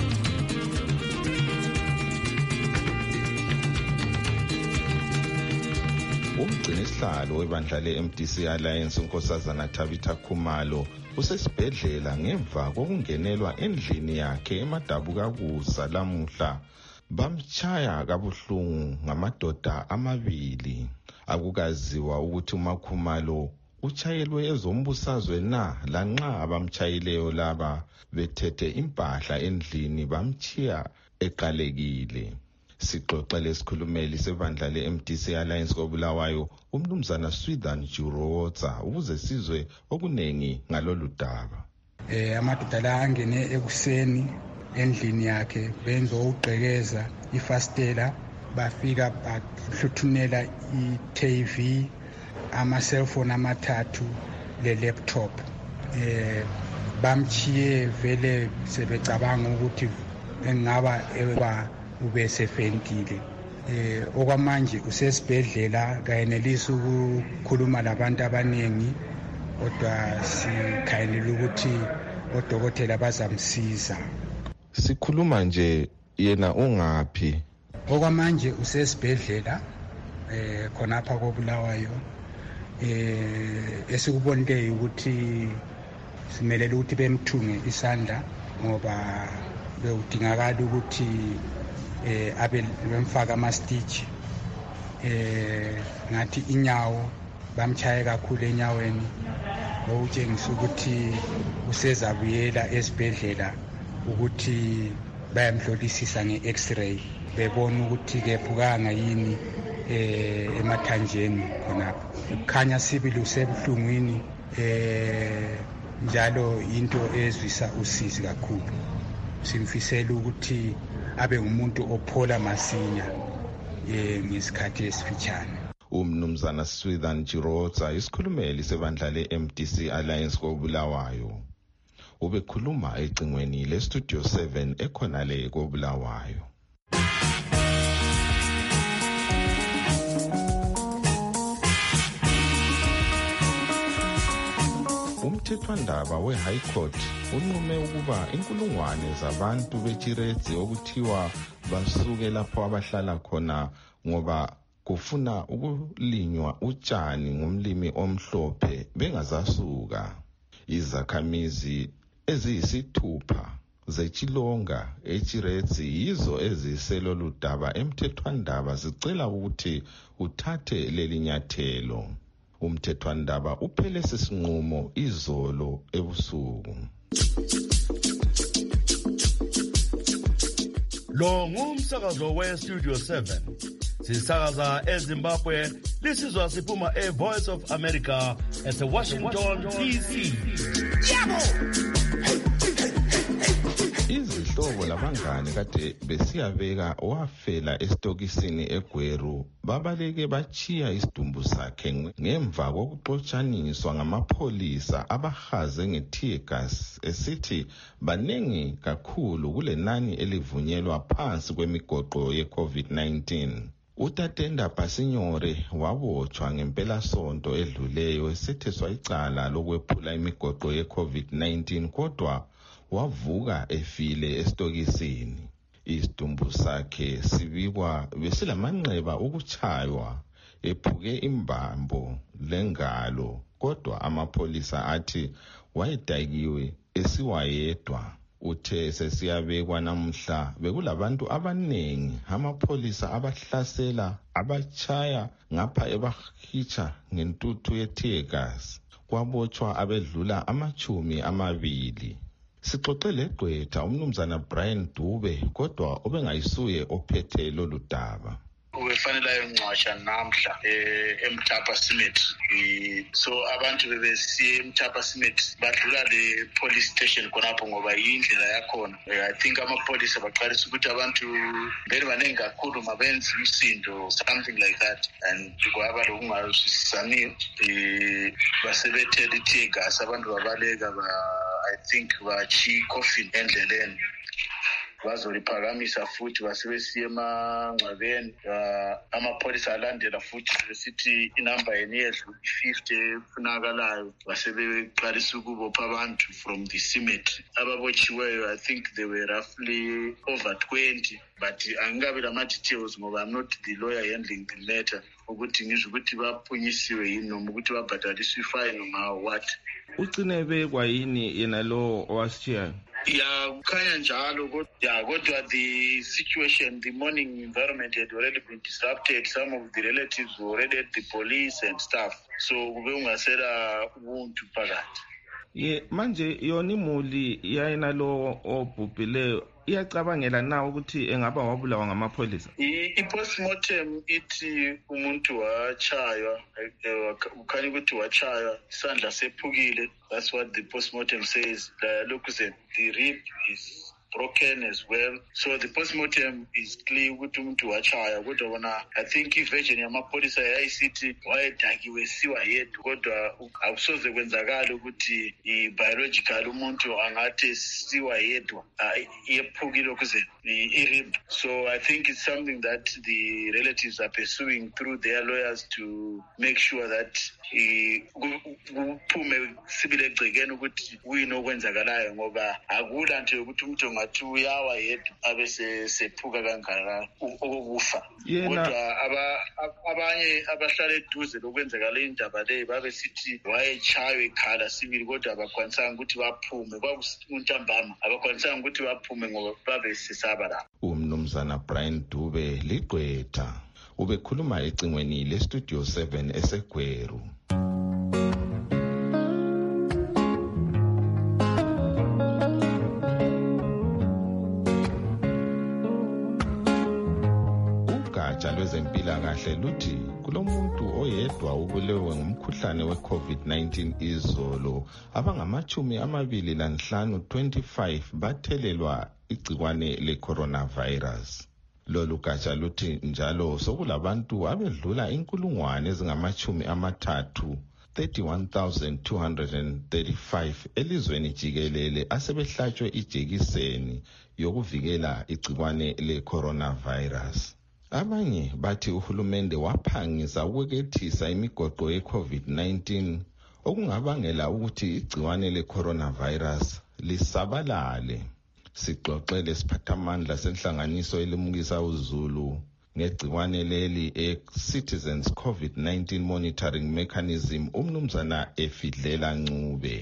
Umgcinisihlalo webandla le-M D C Alliance unkosazana Tabitha Khumalo usesibhedlela ngemva kokungenelwa endlini yakhe eMadabukakusa lamuhla bamchaya kabuhlungu ngamadoda amabili. Akukaziwa ukuthi uMakhumalo uchayelwe ezombusazwe na lanxa abamchayileyo laba bethethe impahla endlini bamchiya eqalekile. Sixoxe lesikhulumeli sebandla le-M D C Alliance koBulawayo umnumzana Swithan Juroza ukuze sizwe okunengi ngalolu daba. Eh amadoda la angene ekuseni endlini yakhe benzo ugqekeza ifastela bafika bahluthunela i-T V ama cellphone amathathu le laptop. Eh bamchiye vele sebecabanga ukuthi engaba eba ubesefentile. Eh okwamanje usesibhedlela kayenelisi ukukhuluma labantu abanengi kodwa sikhayelile ukuthi odokotela bazamsiza. Sikhuluma nje yena ungaphi? Okwamanje usesibhedlela eh khonapha koBulawayo. Eh esikubonile ukuthi simelele ukuthi bemthunge isandla ngoba bewudingakala ukuthi eh abe bemfaka ama stitch. Eh ngathi inyawo bamchaye kakhulu enyaweni okutshengisa ukuthi usezabuyela esibhedlela ukuthi bayamhlolisisa nge-X-ray bebona ukuthi kephukanga yini eh emathanjeni khonapho. Kukhanya sibili usebuhlungwini eh njalo into ezwisa usizi kakhulu. Simfisela ukuthi abe umuntu ophola masinya eh ngesikhathi esifitshane. Umnumzana Swithan Juroza isikhulumeli sebandla le-M D C Alliance koBulawayo ubekhuluma ecingweni le-Studio seven ekhona le koBulawayo. Umthethwandaba we-High Court unqume ukuba inkulungwane zabantu beTshiredzi okuthiwa basuke lapho abahlala khona ngoba kufuna ukulinywa utshani ngumlimi omhlophe bengazasuka. Izakhamizi eziyisithupha zechilonga echiretsi yizo eziselolu daba emthethwandaba zicela ukuthi uthathe leli nyathelo. Umthethwandaba uphele sesinqumo izolo ebusuku. Lo ngumsakazo we-Studio seven. Sisakaza eZimbabwe, lisizwa siphuma e-Voice of America ese-Washington, D C. Izihlobo labangane kade besiyabeka wafela esitokisini eGweru babaleke bachiya isidumbu sakhe ngemva kokuxotshaniswa ngamapholisa abahaze nge-tear gas esithi banengi kakhulu kulenani elivunyelwa phansi kwemigoqo ye-COVID nineteen. Utatenda Pasinyore wabotshwa ngempela sonto edluleyo esetheswa icala lokwephula imigoqo ye-COVID nineteen kodwa wavuka efile esitokisini. Isidumbu sakhe sibikwa besilamanxeba ukuchaywa ephuke imbambo lengalo kodwa amapholisa athi wayedakiwe esiwayedwa. Uthe sesiyabekwa namhla bekulabantu abanengi amapholisa abahlasela abachaya ngapha ebahitsha ngentuthu ye-tear gas. Kwabotshwa abedlula amachumi amabili. Sixoxe leGqwetha umnumzana Brian Dube kodwa obengayisuye ophethe lolu daba. Ubefanele ayongcwasha namhla eMthapa Cemetery. So abantu bebesiye eMthapa Cemetery badlula le police station khonapho ngoba yindlela yakhona. I think amapolisa baqalisa ukuthi abantu bene banengi kakhulu mabenze umsindo, something like that, and kwaba lokungazwisisani basebethela i-tear gas abantu babaleka ba I think bachi coffin endleleni. Bazoliphakamisa futhi basebesiye emangcwabeni amapholisa alandela futhi besithi inamba yeni yedlu i-fifty efunakalayo basebeqalisa ukubopha abantu from the cemetery. Ababotshiweyo I think they were roughly over twenty, but angikabi lama-details ngoba I'm not the lawyer handling the matter ukuthi ngisho ukuthi baphunyisiwe yini noma ukuthi babhadaliswe ifine noma what. Ucine bekwa yini yena lo owasichiyayo? Yeah, kukhanya njalo kodwa kodwa the situation, the mourning environment had already been disrupted. Some of the relatives were already at the police and stuff. So kube ungasela ubuntu phakathi. Ye manje yona imuli yayina lo obhubhileyo iyacabangela na ukuthi engaba wabulawa ngamapholisa? I-postmortem ithi umuntu wachaywa, ukhanya ukuthi wachaywa isandla sephukile. That's what the postmortem says. Look, the rib is broken as well. So the postmortem is clear ukuthi umuntu wachaya kodwa bona I think iversion yamapolisa yayisithi wayedakiwe siwa yedwa kodwa akusoze kwenzakala ukuthi i-biological umuntu angathi siwa yedwa yephukile ukuze i-rib. So I think it's something that the relatives are pursuing through their lawyers to make sure that kuphume sibile egcekeni ukuthi kuyini okwenzakalayo ngoba akula nto yokuthi umuntu ngathi uyawa yedwa abe sephuka kangaka okufa. Kodwa abanye abahlala eduze lokwenzakala indaba le babe sithi wayechaywe ekhala sibili kodwa abakwanisanga ukuthi baphume kwakuntambama abakwanisanga ukuthi baphume ngoba babe sesaba la. Umnumzana Brian Dube liGqwetha ubekhuluma ecingweni le-Studio seven eseGweru. Ugatsha lwezempilakahle luthi kulomuntu oyedwa ubulewe ngumkhuhlane we-COVID nineteen izolo abangamachumi amabili lanhlanu twenty-five bathelelwa igcikwane le-coronavirus. Lolu gatsha luthi njalo sokulabantu abedlula inkulungwane ezingamachumi amathathu thirty-one thousand two hundred thirty-five elizweni jikelele asebehlatshwe ijekiseni yokuvikela igcikwane le-coronavirus. Abanye bathi uhulumende waphangisa ukwekethisa imigoqo ye-COVID nineteen okungabangela ukuthi igcikwane le-coronavirus lisabalale. Sixoxele siphathamandla senhlanganiso elimukisa uZulu ngegcikwane leli e-Citizens COVID nineteen Monitoring Mechanism umnumzana Efidlela Ncube.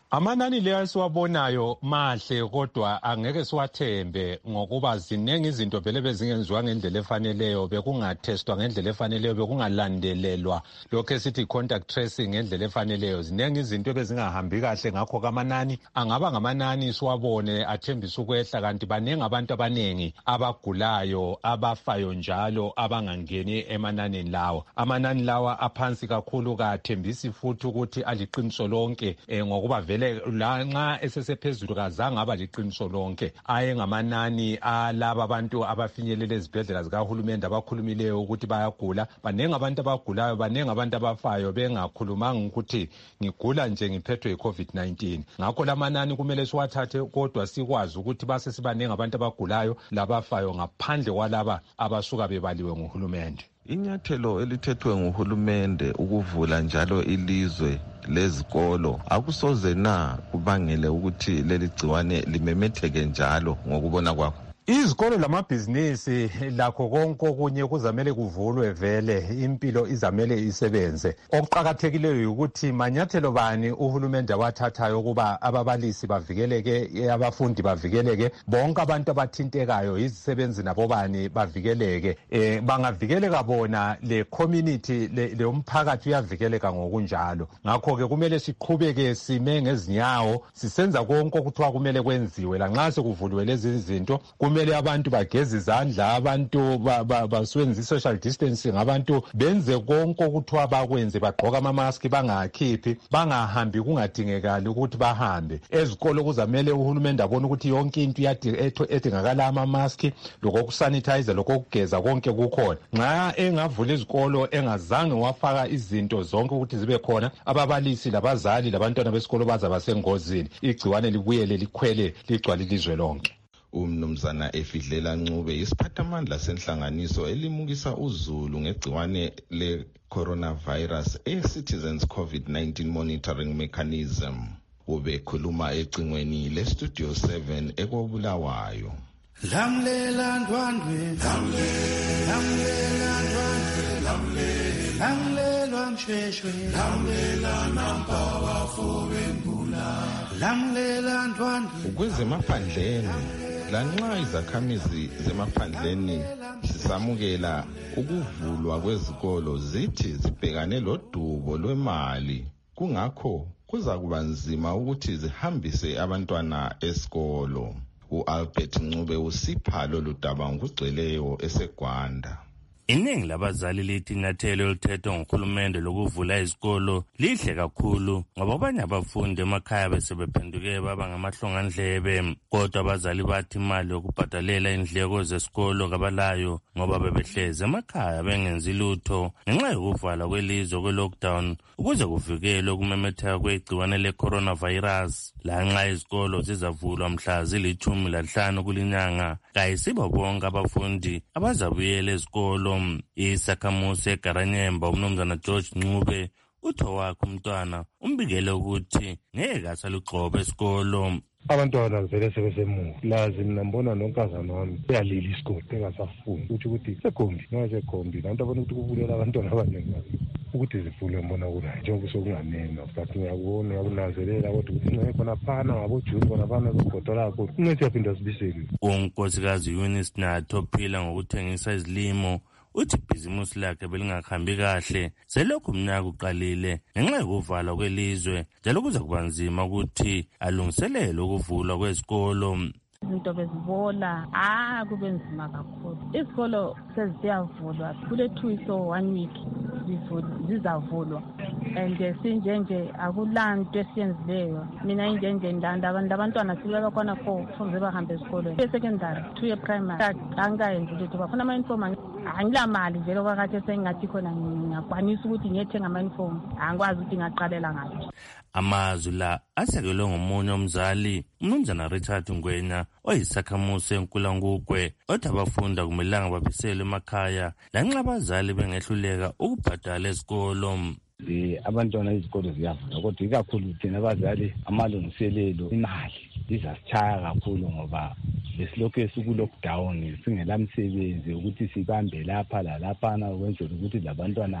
Amanani leyo esiwabonayo mahle kodwa angeke siwathembe ngokuba ziningi izinto vele bezingenziwa ngendlela efaneleyo, bekungatestwa ngendlela efaneleyo, bekungalandelelwa lokho esithi contact tracing ngendlela efaneleyo. Ziningi izinto bezingahambi kahle, ngakho kamanani angaba ngamanani siwabone athembisa ukwehla, kanti baningi abantu abaningi abagulayo abafayo njalo abangangeni emananini lawo. Amanani lawa aphansi kakhulu kathembisi futhi ukuthi aliqiniso lonke eh, ngokuba vele lanxa esesephezulu kazange aba liqiniso lonke. Aye ngamanani alaba abantu abafinyelela ezibhedlela zikahulumende abakhulumileyo ukuthi bayagula. Baningi abantu abagulayo, baningi abantu abafayo bengakhulumanga ukuthi ngigula nje ngiphethwe yi-COVID nineteen. Ngakho lamanani kumele siwathathe kodwa sikwazi ukuthi base sibaningi abantu abagulayo labafayo ngaphandle kwalaba abasuka bebaliwe nguhulumende. Inyathelo elithethwe nguhulumende ukuvula njalo ilizwe lezikolo akusoze na kubangele ukuthi leli gciwane limemetheke njalo ngokubona kwakho? Izikolo lamabhizinisi lakho konke okunye kuzamele kuvulwe, vele impilo izamele isebenze. Okuqakathekileyo ukuthi manyathelo bani uhulumende awathathayo ukuba ababalisi bavikeleke, abafundi bavikeleke, bonke abantu abathintekayo, izisebenzi nabo bani bavikeleke. Eh bangavikeleka bona, le community le, le umphakathi uyavikeleka ngokunjalo. Ngakho ke kumele siqhubeke sime ngezinyawo sisenza konke okuthiwa kumele kwenziwe. Lanxa sekuvuliwe lezi zinto kumele abantu bageze izandla, abantu basebenzise social distancing, abantu benze konke okuthiwa bakwenze, bagqoka ama-mask, bangakhiphi, bangahambi kungadingekali ukuthi bahambe. Ezikolo kuzamele uhulumende abone ukuthi yonke into edingakala ama-mask, lokokusanitize, lokokugeza konke kukhona. Nxa engavula izikolo engazange wafaka izinto zonke ukuthi zibe khona, ababalisi labazali labantwana besikolo baza basengozini, igciwane libuyele likhwele ligcwale ilizwe lonke. Umnumzana Efidlela Ncube isiphathamandla senhlanganiso elimukisa uzulu ngegciwane le-coronavirus e-Citizens COVID nineteen Monitoring Mechanism. Ubekhuluma ecingweni le-Studio seven ekobulawayo. Lamlela ndwandwe, lamlela ndwandwe, lamlela msheshwe, lamlela nampawa fobembula, lamlela ndwandwe. Kwezemaphandleni lanxa izakhamizi zemaphandleni sisamukela ukuvulwa kwezikolo zithi zibhekane lodubo lwemali, kungakho kuza kuba nzima ukuthi zihambise abantwana esikolo. U-Albert Ncube usipha lolu daba ngokugcweleyo eseGwanda. Iningi labazali lithi inyathelo elithethwa nguhulumende lokuvula izikolo lihle kakhulu ngoba abanye abafundi emakhaya besebephenduke baba ngamahlongandlebe, kodwa abazali bathi imali yokubhadalela indleko zesikolo kabalayo ngoba bebehlezi emakhaya bengenzi lutho ngenxa yokuvala kwelizwe kwe-lockdown ukuze kuvikelwe ukumemetheka kwegciwane le-coronavirus. Lanxa izikolo zizavulwa mhla zilithumi lanhlanu kulinyanga, kayisibo bonke abafundi abazabuyela ezikolo. Isakhamuzi eGaranyemba umnumzana George Ncube utho wakhe umntwana umbikele ukuthi ngeke asalugxoba esikolo. Abantwana vele sebesemuva, lazi mina mbona nonkazana wami uyalila isikole engasafuni ukuthi ukuthi segombi noma segombi abantu abona ukuthi kubulela abantwana abaningi ukuthi zivule mbona kulayo njengoba sokunganena futhi ngiyakubona uyakunanzelela kodwa ukuthi ngeke khona phana ngabojuni khona phana zogodola kakhulu ungathi yaphinda sibisele. Unkosikazi Eunice Nato ophila ngokuthengisa izilimo uthi ibhizimusi lakhe belingakhambi kahle selokhu umnyaka uqalile ngenxa yokuvalwa kwelizwe, njalo kuza kuba nzima ukuthi alungiselele ukuvulwa kwezikolo. Izinto bezibola, ah kube nzima kakhulu. Izikolo seziyavulwa kule two weeks or one week zizavulwa, and sinjenje akulanto esiyenzileyo. Mina injenje ndanda abantu abantwana sibeka khona four kuze bahambe esikolweni, e-secondary two ye primary angayenzi lutho, bafuna ama-uniform. Angila mali vele kwakathe sengathi khona ngiyakwanisa ukuthi ngiyethenga ama-uniform, angikwazi ukuthi ngaqalela ngaphi. Amazwi la asekelwe ngomunye umzali umnumzana Richard Ngwenya oyisakhamuzi eNkulangugwe othi abafundi akumelanga babisele emakhaya lanxa abazali bengehluleka ukubhadala esikolo. Abantwana izikolo ziyavula kodwa ikakhulu thina abazali amalungiselelo imali izasithaya kakhulu ngoba besilokhu esiku-lockdown singelamsebenzi ukuthi sibambe lapha lalaphana ukwenzela ukuthi labantwana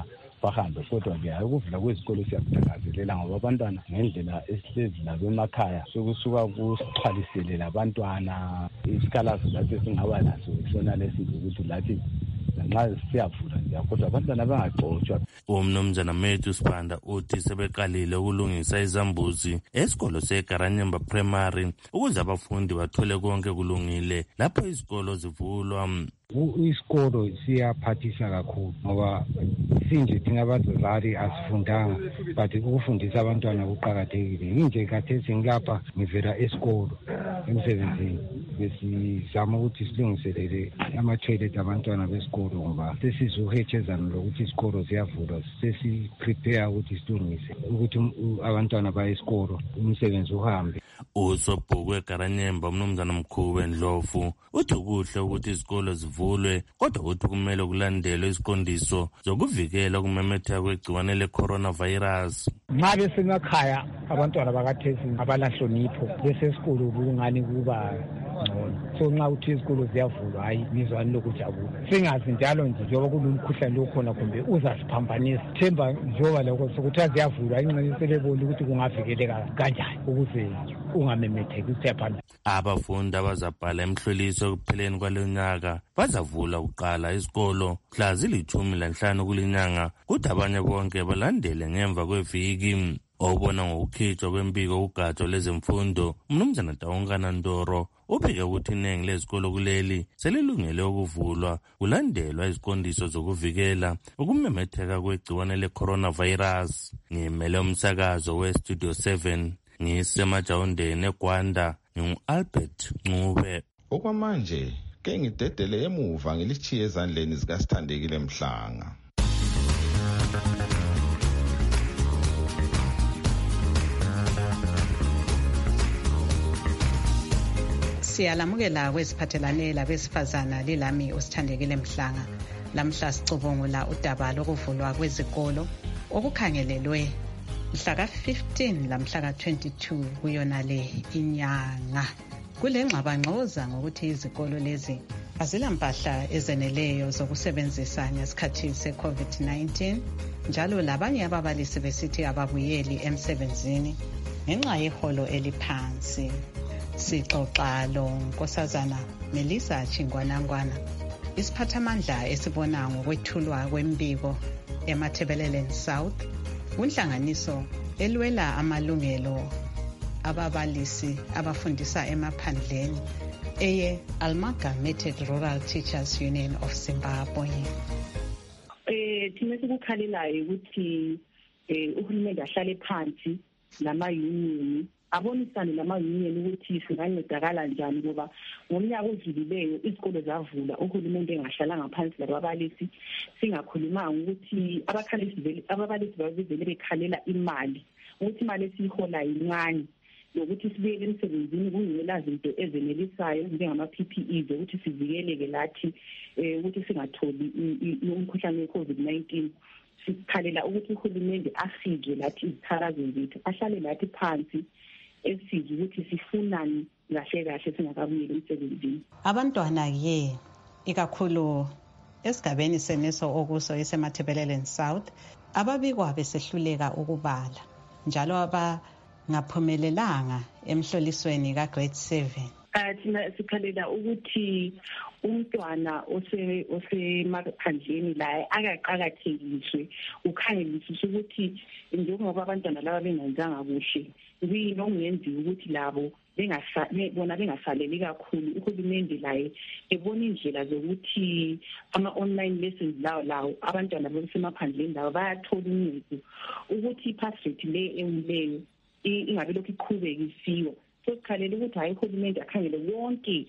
bahambe. Kodwa-ke ukuvula kwezikolo siyakuthakazelela ngoba abantwana ngendlela esihlezi labo emakhaya sokusuka kusixhwalisele labantwana isikhalazo lathi singaba laso sona lesizo ukuthi lathi nxa siyavula nje kodwa abantwana bangaxotshwa. Umnumzana Matthew Sibanda uthi sebeqalile ukulungisa izambuzi esikolo seGaranyemba Primary ukuze abafundi bathole konke kulungile lapho izikolo zivulwa. Isikolo siyaphathisa kakhulu ngoba sinje thina abazali asifundanga but ukufundisa abantwana kuqakathekile. Inje khathesi ngilapha ngivela esikolo emsebenzini besizama ukuthi silungiselele ama-toilet abantwana besikolo ngoba sesizuhethezana lokuthi isikolo ziyavulwa sesi-prepare ukuthi silungise ukuthi abantwana baye esikolo umsebenzi uhambe. Usobhuku eGaranyemba umnumzana Mkhube Ndlovu uthi kuhle ukuthi izikolo zivulwe kodwa uthi kumele kulandelwe iziqondiso zokuvikela ukumemetheka kwegciwane le-coronavirus. Nxa besemakhaya abantwana bakathesi abalahlonipho besesikolo kungani kuba ngcono. So nxa uthi izikolo ziyavulwa hayi ngizwani lokujabula. Singazi njalo nje njengoba kulomkhuhlane lokhona kumbe uzasiphambanisa. Themba njengoba lokho sokuthiwa ziyavulwa ingxenye selebona ukuthi kungavikeleka kanjani ukuze ungamemetheki usephana. Abafundi abazabhala emhloliso ekupheleni kwalonyaka bazavula kuqala izikolo mhla zilithumi lanhlanu kulinyanga kuthi abanye bonke balandele ngemva kweviki. Obona ngokukhitshwa kwembiko ugatsha lwezemfundo umnumzana Taungana Ndoro ubike ukuthi iningi lezikolo kuleli selilungele ukuvulwa kulandelwa iziqondiso zokuvikela ukumemetheka kwegciwane le-coronavirus. Ngimele umsakazo we-Studio seven ngisemajawundeni eGwanda ngingu-Albert Ncube. Okwamanje ke ngidedele emuva ngilichiye ezandleni zikaSithandekile Mhlanga. Siyalamukela kweziphathelane labesifazana lilami uSithandekile Mhlanga. Lamhla sicubungula udaba lokuvulwa kwezikolo okukhangelelwe mhla ka fifteen lamhla ka twenty-two kuyona le inyanga. Kule ngxabangxoza ngokuthi izikolo lezi azilampahla ezeneleyo zokusebenzisa ngesikhathi se-COVID nineteen njalo labanye ababalisi besithi ababuyeli emsebenzini ngenxa yeholo eliphansi. Sixoxa lo Nkosazana Melissa Chingwanangwana, isiphathamandla esibona ngokwethulwa kwembiko eMatabeleland South, unhlanganiso elwela amalungelo ababalisi abafundisa emaphandleni eye Amalgamated Rural Teachers Union of Zimbabwe. Eh thina sikukhalelayo ukuthi eh uhulumeni ahlale phansi nama union abonisane nama-union ukuthi singancedakala njani ngoba ngomnyaka odlulileyo izikolo zavula uhulumeni engahlalanga phansi lababalisi singakhulumanga ukuthi abakhalisi ababalisi babezele bekhalela imali ukuthi imali esiyiholayo incane nokuthi sibuyele emsebenzini kungela zinto ezenelisayo njengama-P P Es ukuthi sivikeleke lathi ukuthi singatholi umkhuhlane we-COVID nineteen. Sikhalela ukuthi uhulumeni afike lathi izithakazelo zethu ahlale lathi phansi esizi ukuthi sifunani kahle kahle singakabuyeli emsebenzini. Abantwana ke ikakhulu esigabeni seneso okuso eseMatabeleland South ababikwa besehluleka ukubala njalo abangaphumelelanga emhlolisweni ka grade seven. Thina sikhalela ukuthi umntwana ose osemaphandleni la akaqakathekiswe ukhangeliswe ukuthi njengoba abantwana laba bengenzanga kuhle kuyini okungenziwa ukuthi labo bona bengasaleli kakhulu uhulumende laye ebona indlela zokuthi ama-online lessons lawo lawo abantwana basemaphandleni lawo bayathola uncedo ukuthi i-pass rate le ewuleyo ingabe lokhu iqhubeka isiwa. Sikhalela ukuthi hayi uhulumende akhangele wonke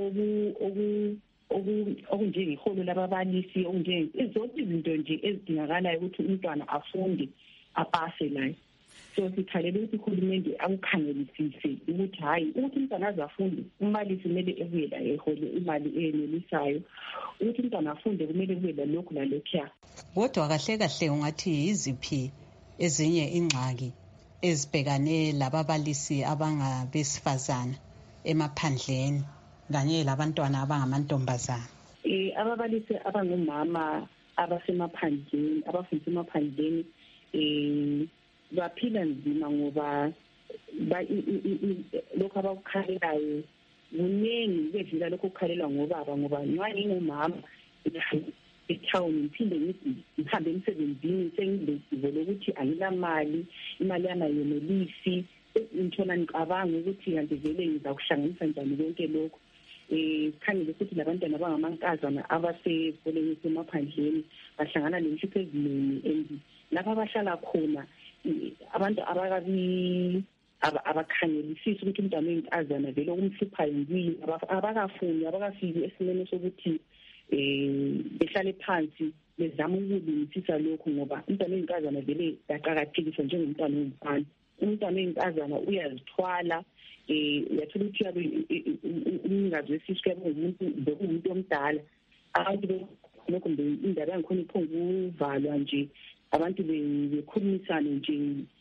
okunjengeholo lababalisi zonke izinto nje ezidingakalayo ukuthi umntwana afunde apase layo. So sikhalela ukuthi uhulumende akukhangelisise ukuthi hayi ukuthi umntwana azafunde umbalisi kumele ebuye la ehole imali enelisayo ukuthi umntwana afunde kumele kube lalokhu lalokhuya. Kodwa kahle kahle ungathi yiziphi ezinye ingxaki ezibhekane lababalisi abangabesifazana emaphandleni kanye labantwana abangamantombazana? Eh ababalisi abangomama abasemaphandleni abafundisa emaphandleni eh baphila nzima ngoba lokho abakukhalelayo kuningi bedlula lokho kukhalelwa ngobaba ngoba nywani ngumama etown ngiphinde ngithi ngihambe emsebenzini sengilesivo lokuthi angilamali imali yami ayonelisi ngithola ngicabanga ukuthi kanti vele ngizakuhlanganisa njani konke lokho eh khangele ukuthi labantwana abangamankazana abasekoleni semaphandleni bahlangana nezinhlupho eziningi endi lapha abahlala khona abantu abakabi abakhangelisisa ukuthi umntwana wenkazana vele ukumhluphayo yini abakafuni abakafiki esimeni sokuthi eh behlale phansi bezama ukulungisisa lokho ngoba umntwana wenkazana vele yaqhakathekiswa njengomntwana womfana umntwana wenkazana uyazithwala eh uyathola ukuthi yabe umnikazi wesisu yabe umuntu umuntu omdala abantu lokho indaba yangikhona iphonga uvalwa nje abantu bekhulumisana nje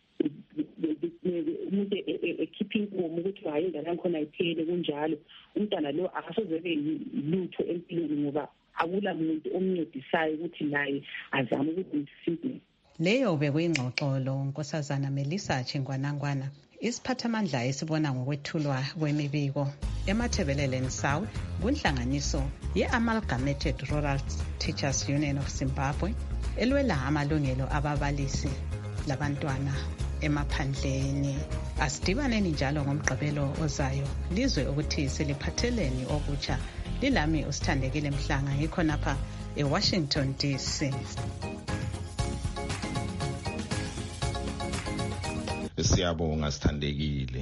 umuntu ekhipha inkomo ukuthi hayi indaba yangikhona ayiphele kunjalo umntwana lo akasozebe lutho empilweni ngoba akula muntu omncedisayo ukuthi naye azame ukuthi leyo bekuyingxoxo lo Nkosazana Melissa Chingwanangwana isiphathamandla esibona ngokwethulwa kwemibiko eMathebeleleni South kunhlanganiso ye-Amalgamated Rural Teachers Union of Zimbabwe elwela amalungelo ababalisi labantwana emaphandleni. Asidibaneni njalo ngomgqibelo ozayo lizwe ukuthi siliphatheleni okutsha. Lilami usithandekile Mhlanga ngikhonapha eWashington D C. Siyabonga sithandekile.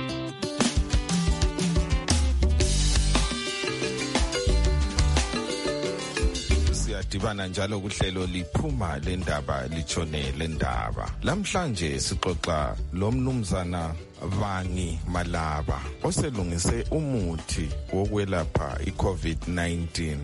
Siyadibana njalo kuhlelo liphuma lendaba litshone lendaba. Lamhlanje sixoxa lomnumzana Vangi Malaba oselungise umuthi wokwelapha iCovid nineteen.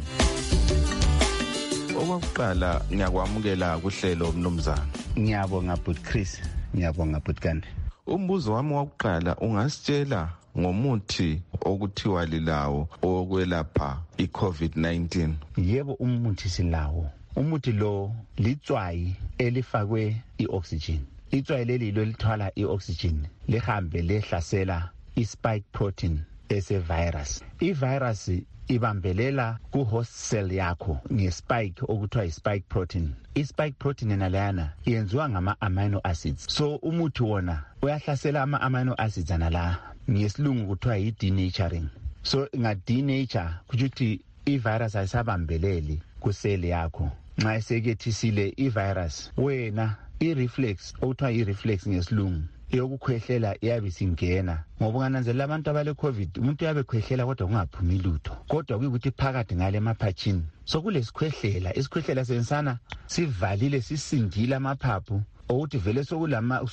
Owakuqala ngiyakwamukela kuhlelo mnumzana. Ngiyabonga but Chris. Ngiyabonga Butkande. Umbuzo wami wokuqala ungasitshela ngomuthi okuthiwa lilawo okwelapha iCovid nineteen? Yebo umuthi silawo. Umuthi lo litswayi elifakwe ioxygen. Itswayi leli lo lithwala ioxygen lihambe lehlasela ispike protein ese virus. I-virus ibambelela ku-host cell yakho nge-spike okuthiwa i-spike protein. I-spike protein enalana yenziwa ngama-amino acids. So umuthi wona uyahlasela ama-amino acids anala ngesilungu kuthiwa yi-denaturing. So nga-denature kujuthi i-virus ayisabambeleli ku-cell yakho. Nxa esekethisile i-virus wena i-reflex okuthiwa i-reflex ngesilungu yokukhwehlela iyabe singena ngoba ungananzelela abantu abale covid umuntu uyabe khwehlela kodwa kungaphumi lutho kodwa kuyikuthi phakathi ngale maphachini so kulesikhwehlela isikhwehlela sensana sivalile sisindile amaphaphu ukuthi vele sokulama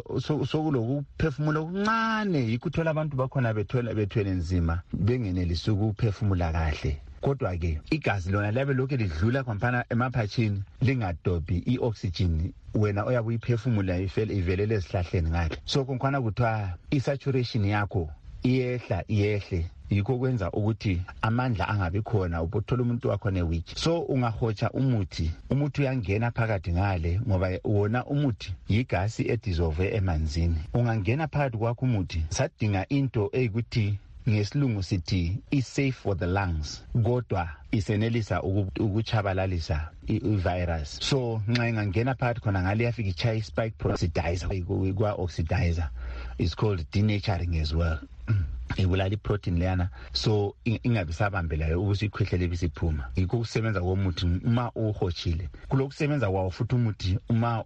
sokulokuphefumula okuncane yikuthola abantu bakhona bethola bethwele nzima bengenelisa ukuphefumula kahle. Kodwa ke igazi lona labe lokho lidlula kwampana emaphachini lingadobhi ioxygen wena oyabe uyiphefumula ifele ivelele esihlahleni ngakhe. So konkhana kuthiwa isaturation yakho iyehla iyehle yikho kwenza ukuthi amandla angabi khona ubuthola umuntu wakho ne weak. So ungahotsha umuthi umuthi uyangena phakathi ngale ngoba wona umuthi yigasi edissolve emanzini. Ungangena phakathi kwakho umuthi sadinga into eyikuthi ngesilungu sithi is safe for the lungs kodwa isenelisa ukuchabalalisa i-virus. So nxa ingangena phakathi khona ngale yafika ichaya i-spike oxidizer kwa oxidizer is called denaturing as well. Ibulala iprotein leyana so ingabi sabambelayo ukuthi ikhwehlele bisiphuma. Yikho kusebenza komuthi uma uhotshile kulokusebenza kwawo futhi umuthi uma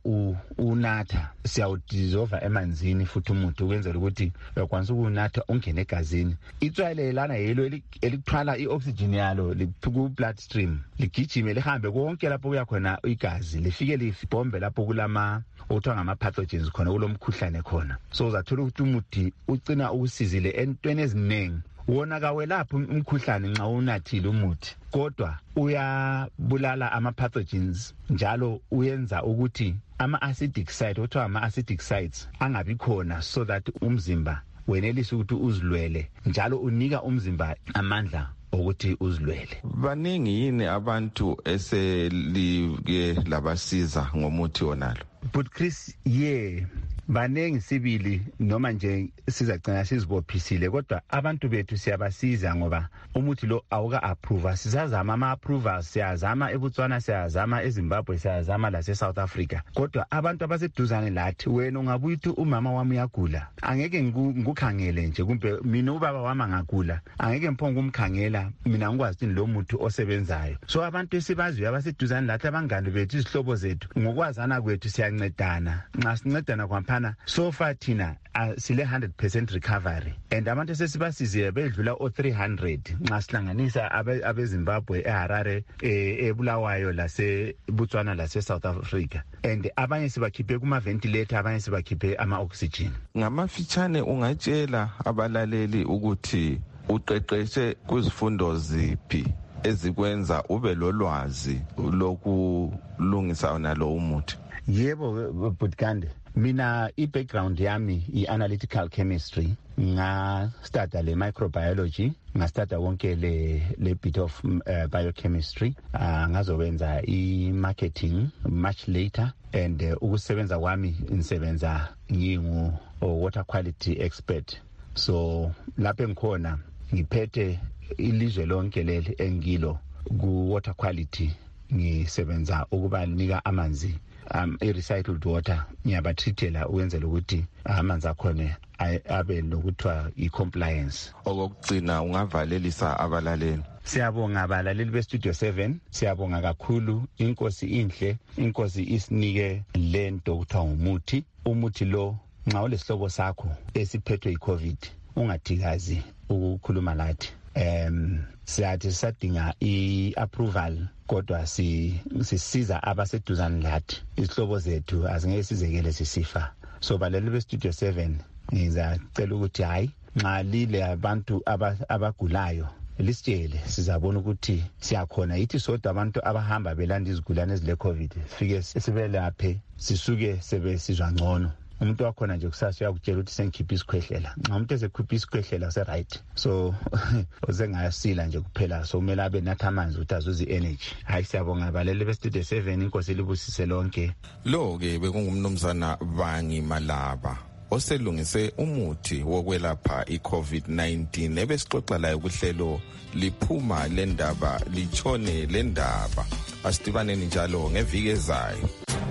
unatha siyawudissolve emanzini futhi umuthi ukwenzela ukuthi uyakwanisa ukunatha ungene egazini. Itswayi lana yelo elikuthwala ioxygen yalo ku blood stream ligijime lihambe konke lapho kuya khona igazi lifike libombe lapho kulama othiwa ngama-pathogens khona kulomkhuhlane khona. So uzathola ukuthi umuthi ucina ukusizile entweni eziningi wona kawelaphi umkhuhlane nxa unathile umuthi kodwa uyabulala ama-pathogens njalo uyenza ukuthi ama-acidic site othiwa ama-acidic sites angabi khona so that umzimba wenelisa ukuthi uzilwele njalo unika umzimba amandla ukuthi uzilwele. Baningi yini abantu eselike labasiza ngomuthi wonalo? But Chris, yeah, banengi sibili noma nje sizagcina sizibophisile, kodwa abantu bethu siyabasiza ngoba umuthi lo awuka approve. Sizazama ama approvals, siyazama eBotswana, siyazama eZimbabwe, siyazama la eSouth Africa, kodwa abantu abaseduzane lathi, wena ungabuyithi umama wami uyagula, angeke ngikukhangele nje, kumbe mina ubaba wami angagula, angeke mphongo umkhangela mina ngikwazi lo muthi osebenzayo. So abantu esibaziyo abaseduzane lathi, abangani bethu, izihlobo zethu, ngokwazana kwethu siyancedana. Nxa sincedana kwampa so far thina uh, sile one hundred percent recovery, and abantu sesibasiziwe bedlula o three hundred nxa sihlanganisa abeZimbabwe, eHarare, eBulawayo, lase Botswana, lase South Africa, and abanye sibakhiphe kuma ventilator, abanye sibakhiphe ama oxygen. Ngamafitshane ungatshela abalaleli ukuthi uqeqeshe kuzifundo ziphi ezikwenza ube lolwazi lokulungisa nalo umuthi? Yebo Butkande, mina i-background yami i-analytical chemistry, nga starta le microbiology, nga starta wonke le le bit of uh, biochemistry, uh, ngazowenza i-marketing much later, and uh, ukusebenza kwami insebenza ngingu water quality expert. So lapho ngikhona ngiphethe ilizwe lonke leli engilo ku water quality, ngisebenza ukubanika amanzi um i-recycled water, ngiyabathithela ukwenzela ukuthi amanzi akhona abe nokuthiwa i-compliance. Okugcina ungavalelisa abalaleli? Siyabonga abalaleli be-Studio seven, siyabonga kakhulu. Inkosi inhle, inkosi isinike lento kuthiwa ngumuthi. Umuthi lo nxa ulesihlobo sakho esiphethwe i-COVID, ungathikazi ukukhuluma lathi. Um siyathi sisadinga i-approval, kodwa sisiza abaseduzane lathi, izihlobo zethu azingeke sizekele sisifa. So baleli be-Studio seven, ngizacela ukuthi hayi nxa lile abantu abagulayo lisitshele, sizabona ukuthi siyakhona yithi sodwa abantu abahamba belanda izigulane ezile COVID, sifike sibelaphe, sisuke sebe sizwa ngcono. Umuntu wakhona nje kusasa uyakutshela ukuthi sengikhipha isikhwehlela, nxa umuntu esekhipha isikhwehlela use right, so uzengayasila nje kuphela, so kumele abe nathi amanzi ukuthi azuze i-energy. Hayi, siyabonga balele be-Studio seven, inkosi libusise lonke. Lo-ke bekungumnumzana Bangi Malaba oselungise umuthi wokwelapha i-COVID nineteen, ebesixoxa layo kuhlelo liphuma lendaba litshone lendaba. Asidibaneni njalo ngeviki ezayo.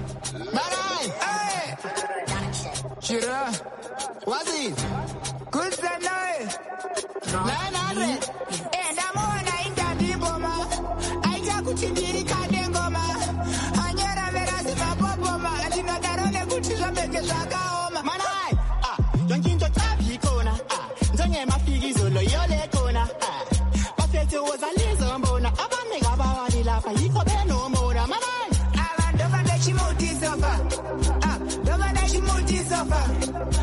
Shira, what's it? Good night. nine hundred. And I'm on a interview, Boma. I just could see the Kadengoma. And you're a very simple Boma. I did not get on a good season. Make a Saka, Manai. Ah, don't you talk Hikona? Ah, Zanga Mafigis or Loyole Kona. Ah, Buffet was a little bona. About me, about the lapa. You could no more. Manai. I don't want that you motive suffer. Ah, don't want that you motive suffer.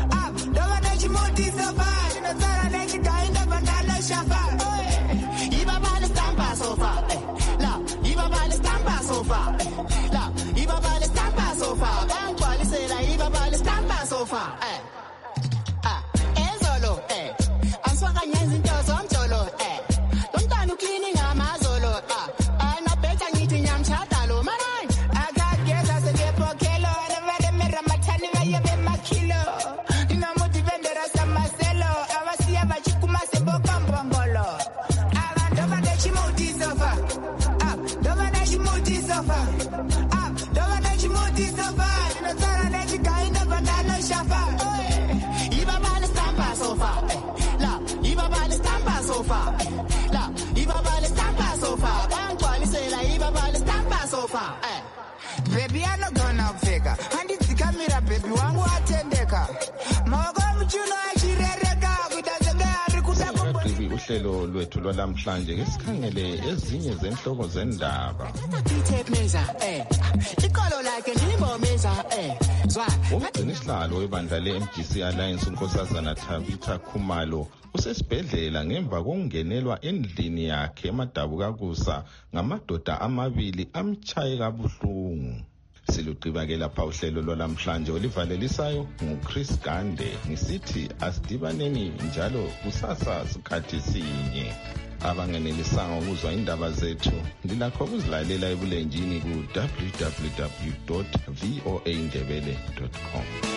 Baby, I'm not gonna figure. And it's the camera, baby, one more attendeka. Mogo mchuno achirereka kutazega rikuta uhlelo lwethu lwalamhlanje ke sikhangele ezinye zenhloko zendaba. eh. Ikolo like ndibomeza eh. Zwa. Umgcinisihlalo webandla le-M D C Alliance uNkosazana Tabitha Khumalo usesibhedlela ngemva kokungenelwa endlini yakhe eMadabukakusa ngamadoda amabili amtshaye kabuhlungu. Siluqiba ke lapha uhlelo lwalamhlanje olivalelisayo nguChris Gande ngisithi asidibaneni njalo kusasa sikhathi sinye. Abangenelisanga ukuzwa indaba zethu ndilakho ukuzilalela ebulenjini ku w w w dot voa ndebele dot com.